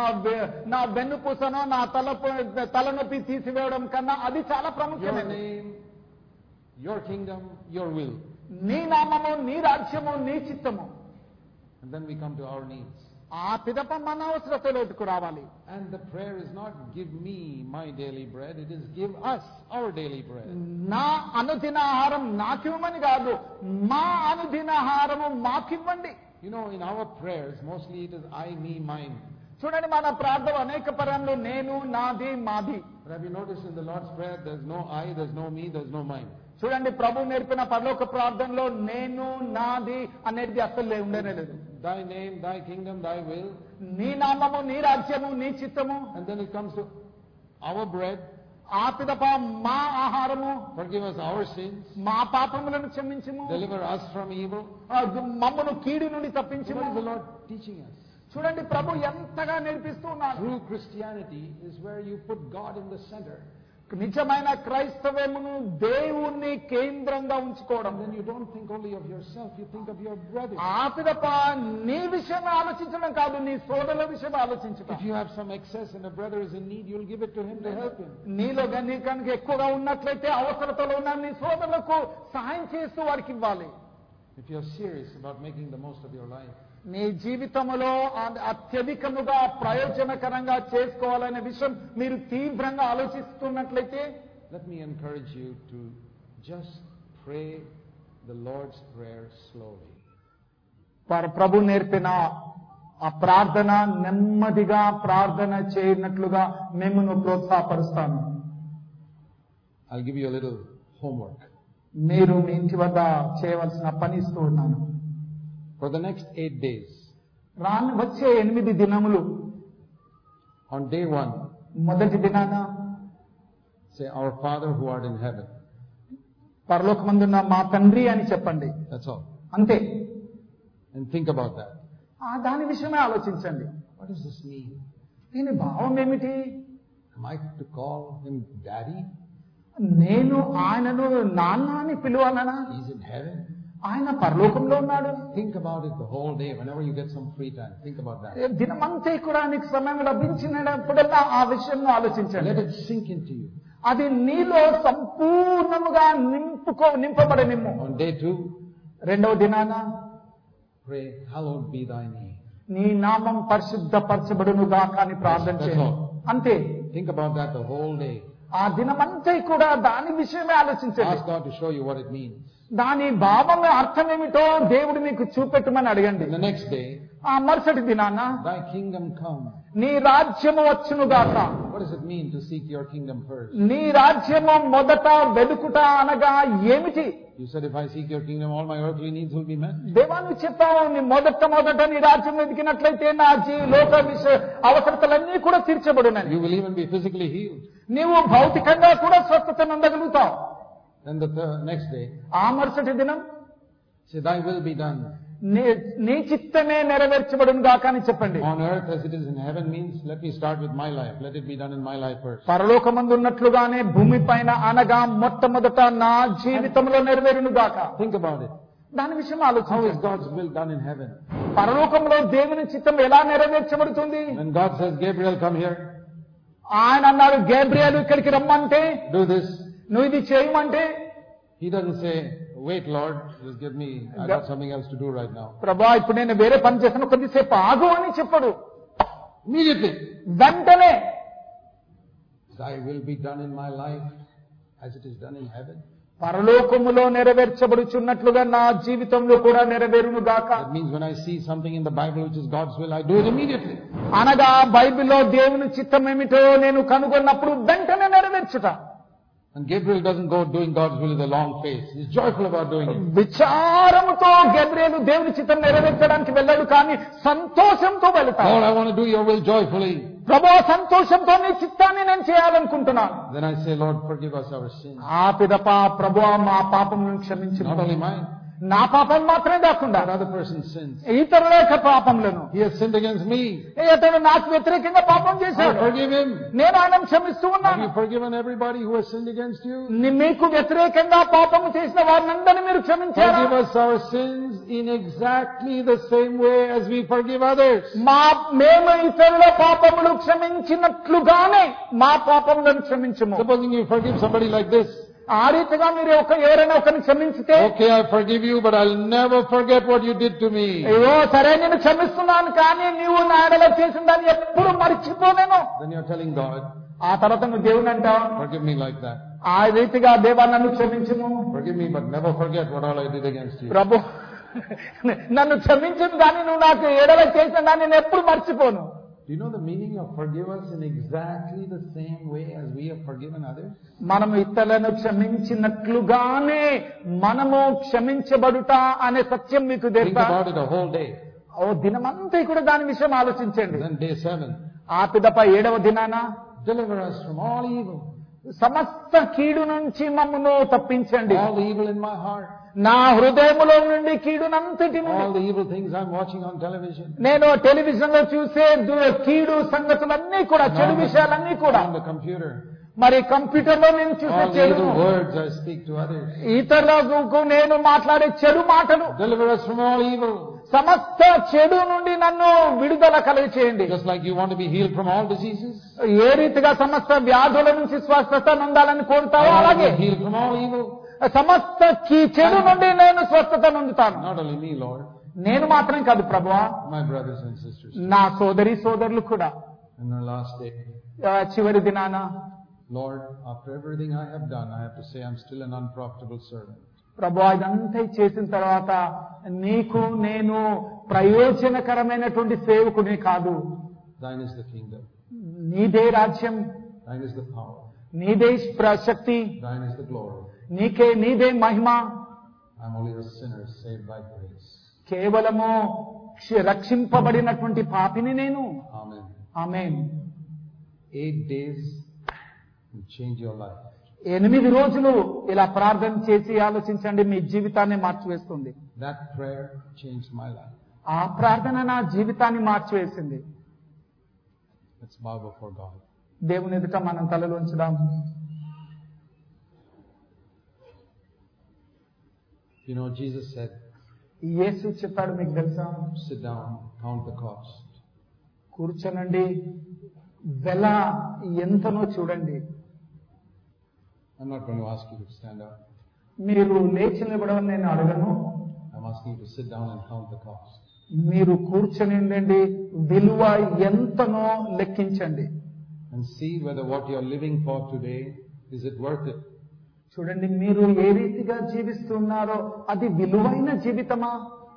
నా వెన్నుపూసను నా తలనొప్పి తీసివేయడం కన్నా అది చాలా Your ప్రాముఖ్యమైనది. name, your kingdom, your will. నీ నామము, నీ రాజ్యము, నీ చిత్తము. And then we come to our needs. ఆ పిదప మన అవసరతలోకి రావాలి. And the prayer is not give me my daily bread, it is give us our daily bread. నా అనుదిన ఆహారం నాకివ్వమని కాదు, మా అనుదిన ఆహారము మాకివ్వండి. You know, in our prayers, mostly it is I, me, mine. చూడండి, మన ప్రార్థన అనేక పరంలో నేను, నాది, మాది. But have you noticed in the Lord's Prayer, there's no I, there's no me, there's no mine. చూడండి, ప్రభు నేర్పిన పరలోక ప్రార్థనలో నేను, నాది అనేది అసలు ఉండనే లేదు. Thy name, thy kingdom, thy will. నీ నామము, నీ రాజ్యము, నీ చిత్తము. And then it comes to our bread. ఆ పిదప మా ఆహారము. Forgive us our sins. మా పాపములను క్షమించుము. Deliver us from evil. మమ్మను కీడు నుండి తప్పించుము. What is the Lord teaching us? చూడండి, ప్రభు ఎంతగా నేర్పిస్తూ ఉన్నారు. True Christianity is where you put God in the center. నిజమైన క్రైస్తవమును దేవుణ్ణి కేంద్రంగా ఉంచుకోవడం. Then you don't think only of yourself, you think of your brother. ఆ పిదప నీ విషయం ఆలోచించడం కాదు, నీ సోదరుల విషయం ఆలోచించడం. If you have some excess and a brother is in need, you'll give it to him to help him. నీలో నీ కనుక ఎక్కువగా ఉన్నట్లయితే అవసరతలో ఉన్న నీ సోదరులకు సహాయం చేస్తూ వారికి ఇవ్వాలి. If you're serious about making the most of your life, నీ జీవితంలో అత్యధికముగా ప్రయోజనకరంగా చేసుకోవాలనే విషయం మీరు తీవ్రంగా ఆలోచిస్తున్నట్లయితే, let me encourage you to just pray the Lord's Prayer slowly. ప్రభు నేర్పిన ఆ ప్రార్థన నెమ్మదిగా ప్రార్థన చేయనట్లుగా మిమ్మల్ని ప్రోత్సాహపరుస్తాను. I'll give you a little homework. మీరు మీ ఇంటి వద్ద చేయవలసిన పని ఇస్తూ ఉన్నాను. For the next 8 days, వచ్చే 8 దినములు, on day 1, మొదటి దినాన say, Our Father who art in heaven. పరలోకమందున్న మా తండ్రి అని చెప్పండి. That's all. అంతే. And think about that. దాని విషయమే ఆలోచించండి. What does this mean? దీని భావం ఏమిటి? Am I to call him Daddy? నేను ఆయనను నాన్న అని పిలువాలనా? He's in heaven. ఆయన పరలోకంలో ఉన్నాడు. Think about it the whole day. Whenever you get some free time, think about that. దినమంతా కూడా నీకు సమయం లభించినప్పుడల్లా ఆ విషయం ఆలోచించండి. Let it sink into you. అది నీలో సంపూర్ణముగా నింపబడనిమ్ము. On day 2, రెండవ దినాన pray, hallowed be thy name. నీ నామం పరిశుద్ధపరచబడునుగా కానీ ప్రార్థన చేయండి. అంతే. Think about that the whole day. ఆ దినమంతా కూడా దాని విషయమే ఆలోచించండి. Ask God to show you what it means. దాని భావం అర్థం ఏమిటో దేవుడు మీకు చూపెట్టమని అడగండి. The next day, ఆ మరుసటి దినాన thy kingdom come. నీ రాజ్యము వచ్చునుగాక. What does it mean to seek your kingdom first? నీ రాజ్యము మొదట వెదుకుట అనగా ఏమిటి? You said, if I seek your kingdom, all my earthly needs will be met. దేవాన్ని చెప్పావు, నీ మొదట నీ రాజ్యం వెతికినట్లయితే నా లోక అవసరతలన్నీ కూడా తీర్చబడునని. You will even be physically healed. నీవు భౌతికంగా కూడా స్వస్థత నందగలుగుతావు. Then the next day, ఆ మరుసటి దినం, say, thy will be done. నీ చిత్తమే నెరవేర్చబడును గాక అని చెప్పండి. On earth as it is in heaven means, let me start with my life. Let it be done in my life first. పరలోకమందు ఉన్నట్లుగానే భూమి పైన అనగా మొట్టమొదట నా జీవితంలో నెరవేరును గాక. Think about it. దాని విషయం How is ఆలోచించండి. God's will done in heaven? పరలోకంలో దేవుని చిత్తం ఎలా నెరవేర్చబడుతుంది? When God says, Gabriel, come here. ఆయన అన్నాడు, గేబ్రియలు ఇక్కడికి రమ్మంటే, Do this. నువ్వు ఇది చేయమంటే, He doesn't say, wait Lord, just give me, I got something else to do right now. ప్రభా ఇప్పుడు నేను వేరే పని చేస్తాను, కొద్దిసేపు ఆగు అని చెప్పడు. Immediately. వెంటనే, Thy will be done in my life as it is done in heaven. పరలోకములో నెరవేర్చబడుచున్నట్లుగా నా జీవితంలో కూడా నెరవేరును గాక. That means when I see something in the Bible which is God's will, I do it immediately. అనగా బైబిల్లో దేవుని చిత్తం ఏమిటో నేను కనుగొన్నప్పుడు వెంటనే నెరవేర్చుట. And Gabriel doesn't go doing God's will with a long face. He's joyful about doing it. విచారముతో గేబ్రియలు దేవుని చిత్తం నెరవేర్చడానికి వెళ్ళాడు, కానీ సంతోషంతో వెళ్తాడు. Lord, I want to do your will joyfully. ప్రభు సంతోషంతో నీ చిత్తాన్ని నేను చేయాలనుకుంటున్నాను. Then I say, Lord, forgive us our sins. ఆ పిదప ప్రభువా మా పాపములను క్షమించు. Not only mine, నా పాపం మాత్రమే కాకుండా but other person's sins. ఇతరుల యొక్క పాపములను. He has sinned against me. ఇతడు నాకు వ్యతిరేకంగా పాపం I చేశాడు, forgive him. నేను ఆయన క్షమిస్తూ Have ఉన్నాను. you forgiven everybody who has sinned against you? మీకు వ్యతిరేకంగా పాపము చేసిన వారినందరినీ మీరు క్షమించారా? Forgive us our sins in exactly the same way as we forgive others. మేము ఇతరుల పాపములు క్షమించినట్లుగానే మా పాపములను క్షమించము. Supposing you forgive somebody like this. ఆ రీతిగా మీరు ఎవరైనా ఒకరిని క్షమించితే, Okay, I forgive you, but I'll never forget what you did to me. అయ్యో సరే నేను క్షమిస్తున్నాను, కానీ నీవు నా ఎడల చేసిన దాన్ని ఎప్పుడు మర్చిపోలేను. Then you're telling God, ఆ తర్వాత నువ్వు దేవుని అంటావు, forgive me like that. ఆ రీతిగా దేవా నన్ను క్షమించుము. Forgive me, but never forget what all I did against you. ప్రభు నన్ను క్షమించు, కానీ నువ్వు నాకు ఎడల చేసిన దాన్ని నేను ఎప్పుడు మర్చిపోను. Do you know the meaning of forgive us in exactly the same way as we have forgiven others? మనము ఇతరులను క్షమించినట్లుగానే మనము క్షమించబడుట అనే సత్యం మీకు Think తెలుసా? about it a whole day. ఓ దినమంతా కూడా దాని విషయం ఆలోచించండి. Then day 7. ఆ పిదప 7వ దినాన Deliver us from all evil. సమస్త కీడు నుంచి మమ్మను తప్పించండి. All the evil in my heart. నా హృదయములో నుండి కీడునంతటి All నుండి, the evil things I'm watching on television. నేను టెలివిజన్ లో చూసే కీడు సంగతులన్నీ కూడా, చెడు విషయాలన్నీ కూడా, On the computer. మరి కంప్యూటర్ లో నేను చూసే All the చెడు, evil words I speak to others. ఇతరులకు నేను మాట్లాడే చెడు మాటలు, Deliver us from all evil. సమస్త చెడు నుండి నన్ను విడుదల కలుగ చేయండి. Just like you want to be healed from all diseases. ఏ రీతిగా సమస్త వ్యాధుల నుంచి స్వస్థత నొందాలని కోరుతావో I want to అలాగే be healed from all evil. సమస్త చెడు నుండి నేను స్వస్థత నొందుతాను. Not only me, Lord. నేను మాత్రం కాదు ప్రభువా, My brothers and sisters. నా సోదరులు కూడా. And the last day. చివరి దినాన, Lord, after everything I have done, I have to say I'm still an unprofitable servant. ప్రభువా ఇదంతా చేసిన తర్వాత నీకు నేను ప్రయోజనకరమైనటువంటి సేవకుని కాదు. Thine is the kingdom. నీదే రాజ్యం, Thine is the power. నీదే శక్తి, Thine is the glory. నీదే మహిమ. I'm only a sinner saved by grace. కేవలము రక్షింపబడినటువంటి పాపిని నేను. Amen. Amen. 8 days will change your life. 8 రోజులు ఇలా ప్రార్థన చేసి ఆలోచించండి, మీ జీవితాన్ని మార్చివేస్తుంది. That prayer changed my life. ఆ ప్రార్థన నా జీవితాన్ని మార్చివేసింది. Let's bow before God. దేవుని ఎదుట మనం తలలు ఉంచుదాం. You know, Jesus said, యేసు చెప్పాడు, మీకు తెలుసా? sit down, count the cost. కూర్చోనండి, వెల ఎంతనో చూడండి. I'm not going to ask you to stand up. మీరు లేచి నిలబడమని నేను అడగను. I'm asking you to sit down and count the cost. మీరు కూర్చొని ఉండండి, విలువ ఎంతనో లెక్కించండి. And see whether what you're living for today, is it worth it? చూడండి, మీరు ఏ రీతిగా జీవిస్తున్నారో అది విలువైన జీవితమా?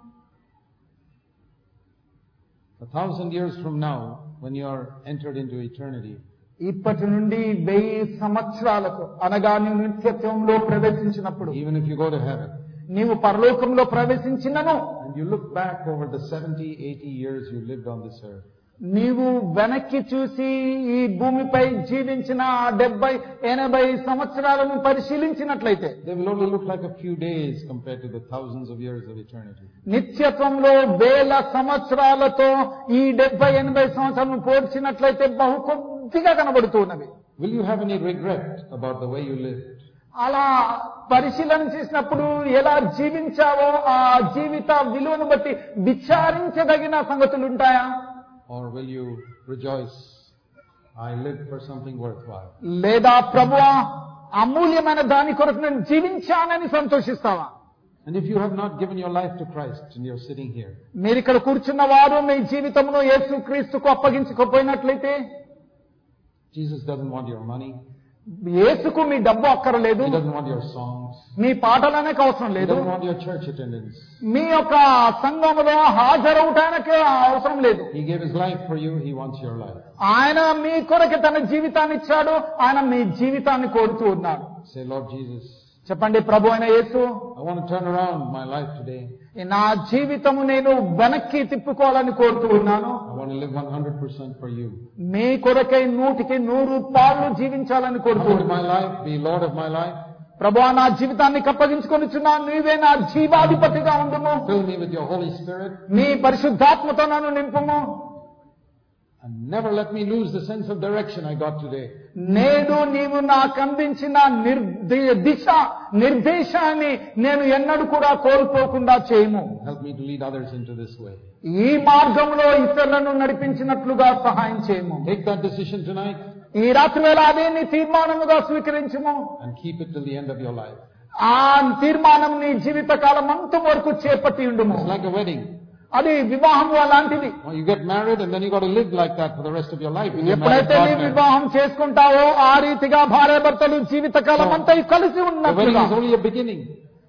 1,000 years from now, when you are entered into eternity, ఇప్పటి నుండి 1000 సంవత్సరాలకు అనగా నీవు నిత్యత్వంలో ప్రవేశించినప్పుడు, even if you go to heaven, నీవు పరలోకంలో ప్రవేశించినను, and you look back over the 70, 80 years you lived on this earth, నీవు వెనక్కి చూసి ఈ భూమిపై జీవించిన 70, 80 సంవత్సరాలను పరిశీలించినట్లయితే, they will only look like a few days compared to the thousands of years of eternity. నిత్యత్వంలో 1000 సంవత్సరాలతో ఈ 70, 80 సంవత్సరాలను పోల్చినట్లయితే బహు కొద్దిగా కనబడుతూ ఉన్నవి. Will you have any regret about the way you lived? అలా పరిశీలన చేసినప్పుడు ఎలా జీవించావో ఆ జీవిత విలువను బట్టి విచారించదగిన సంగతులు ఉంటాయా? Or will you rejoice, I lived for something worthwhile? లేదా ప్రభువా అమూల్యమైన దాని కొరకు నేను జీవించానని సంతోషిస్తావా? And if you have not given your life to Christ and you're sitting here, మీరు ఇక్కడ కూర్చున్న వారు మీ జీవితమును యేసుక్రీస్తుకు అప్పగించుకోపోయినట్లయితే, Jesus doesn't want your money. యేసుకు మీ డబ్బు అక్కరలేదు, He doesn't want your songs. మీ పాటలనేక అవసరం He లేదు, doesn't want your church attendance. మీ యొక్క సంఘములో హాజరవటానికి అవసరం లేదు. He gave His life for you. He wants your life. ఆయన మీ కొరకు తన జీవితాన్ని ఇచ్చాడు, ఆయన మీ జీవితాన్ని కోరుతూ ఉన్నాడు. Say, Lord Jesus, చెప్పండి, ప్రభు అయిన యేసు, I want to turn around my life today. నా జీవితము నేను వెనక్కి తిప్పుకోవాలని కోరుతూ ఉన్నాను. I want to live 100% for you. మీ కొరకై 100కి 100 జీవించాలని Come కోరుతూ into my life, be Lord of my life. ప్రభువా నా జీవితాన్ని అప్పగించుకొనిచున్నాను, నీవే నా జీవాధిపతిగా ఉండుము. Fill me with your Holy Spirit. నీ పరిశుద్ధాత్మతో నన్ను నింపుము. And never let me lose the sense of direction I got today. నేడు నీవు నాకు అందించిన నిర్దేశాన్ని నేను ఎన్నడూ కూడా కోల్పోకుండా చేయము. Help me to lead others into this way. ఈ మార్గంలో ఇతరులను నడిపించినట్లుగా సహాయం చేయము. Take that decision tonight ఈ రాత్రి వేళ అదే నీ తీర్మానముగా స్వీకరించుము. and keep it till the end of your life. ఆ తీర్మానం నీ జీవిత కాలం అంత వరకు చేపట్టి ఉండుము. It's like a wedding. అది వివాహం అలాంటిది. Well, you get married and then you got to live like that for the rest of your life. ఎప్పుడైతే నీ వివాహం చేసుకుంటావో ఆ రీతిగా భార్యాభర్తలు జీవిత కాలం అంతా కలిసి The wedding ఉన్నట్లుగా. is only a beginning.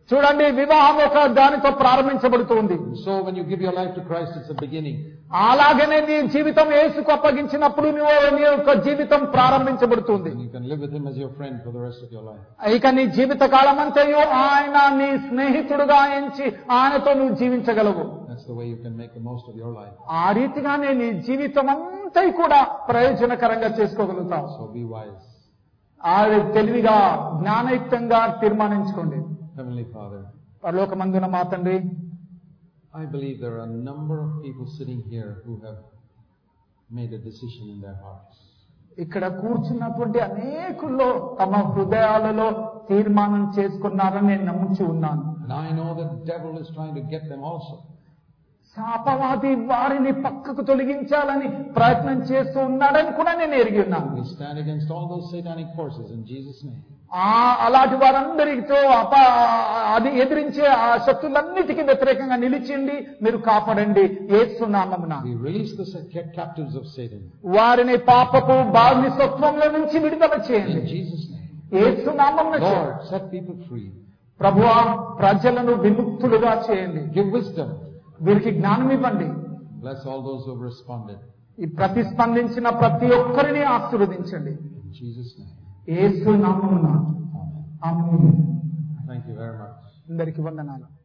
చూడండి, వివాహం ఒక దానితో ప్రారంభించబడుతుంది. So when you give your life to Christ, it's a beginning. అలాగనే నీ జీవితం యేసుకు అప్పగించినప్పుడు నీ యొక్క జీవితం ప్రారంభించబడుతుంది. And you can live with him as your friend for the rest of your life. ఇక నీ జీవిత కాలమంతయు ఆయన నీ స్నేహితుడుగా ఎంచి ఆయనతో నువ్వు జీవించగలవు. That's the way you can make the most of your life. ఆ రీతిగానే నీ జీవితం అంతా కూడా ప్రయోజనకరంగా చేసుకోగలుగుతావు. So be wise. ఆ తెలివిగా జ్ఞానయుక్తంగా తీర్మానించుకోండి. Heavenly Father, పరలోకమందున మా తండ్రి, I believe there are a number of people sitting here who have made a decision in their hearts. ఇక్కడ కూర్చున్నటువంటి అనేకుల్లో తమ హృదయాలలో తీర్మానం చేసుకున్నారని నేను నమ్ముచు ఉన్నాను. And I know the devil is trying to get them also. శాపవాది వారిని పక్కకు తొలగించాలని ప్రయత్నం చేస్తూ ఉన్నాడని కూడా నేను ఎరిగి ఉన్నాను. We stand against all those satanic forces in Jesus' name. అలాంటి వారందరితో అది ఎదిరించే ఆ శక్తులన్నిటికీ వ్యతిరేకంగా నిలిచిండి మీరు కాపాడండి యేసు నామమున. We release the captives of Satan. వారిని పాపపు బానిసత్వంలో నుంచి విడుదల చేయండి In Jesus' name. యేసు నామమున. Lord, set people free. ప్రభువా, ప్రజలను విముక్తులుగా చేయండి. Give wisdom. వీరికి జ్ఞానం ఇవ్వండి. Bless all those who have responded. ఈ ప్రతిస్పందించిన ప్రతి ఒక్కరిని ఆశీర్వదించండి In Jesus' name. యేసు నామమున. ఆమేన్. Thank you very much. అందరికీ వందనాలు.